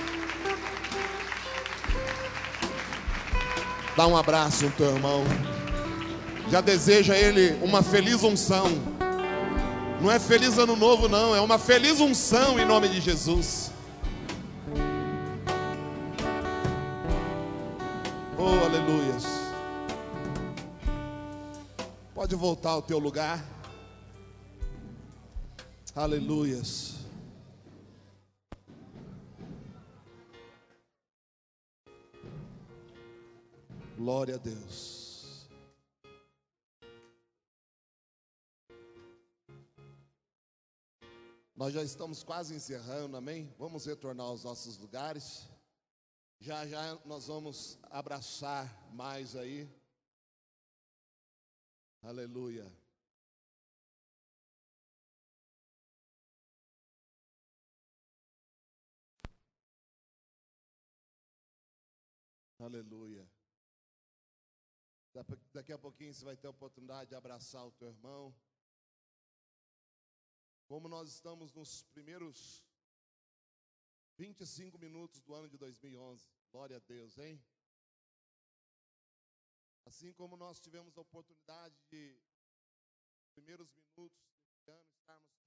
S2: Dá um abraço no teu irmão. Já deseja ele uma feliz unção. Não é feliz ano novo não, é uma feliz unção em nome de Jesus. Oh, aleluias. Pode voltar ao teu lugar. Aleluias. Glória a Deus. Nós já estamos quase encerrando, amém? Vamos retornar aos nossos lugares. Já já nós vamos abraçar mais aí. Aleluia. Aleluia. Daqui a pouquinho você vai ter a oportunidade de abraçar o teu irmão. Como nós estamos nos primeiros vinte e cinco minutos do ano de dois mil e onze. Glória a Deus, hein? Assim como nós tivemos a oportunidade de, nos primeiros minutos deste ano, estarmos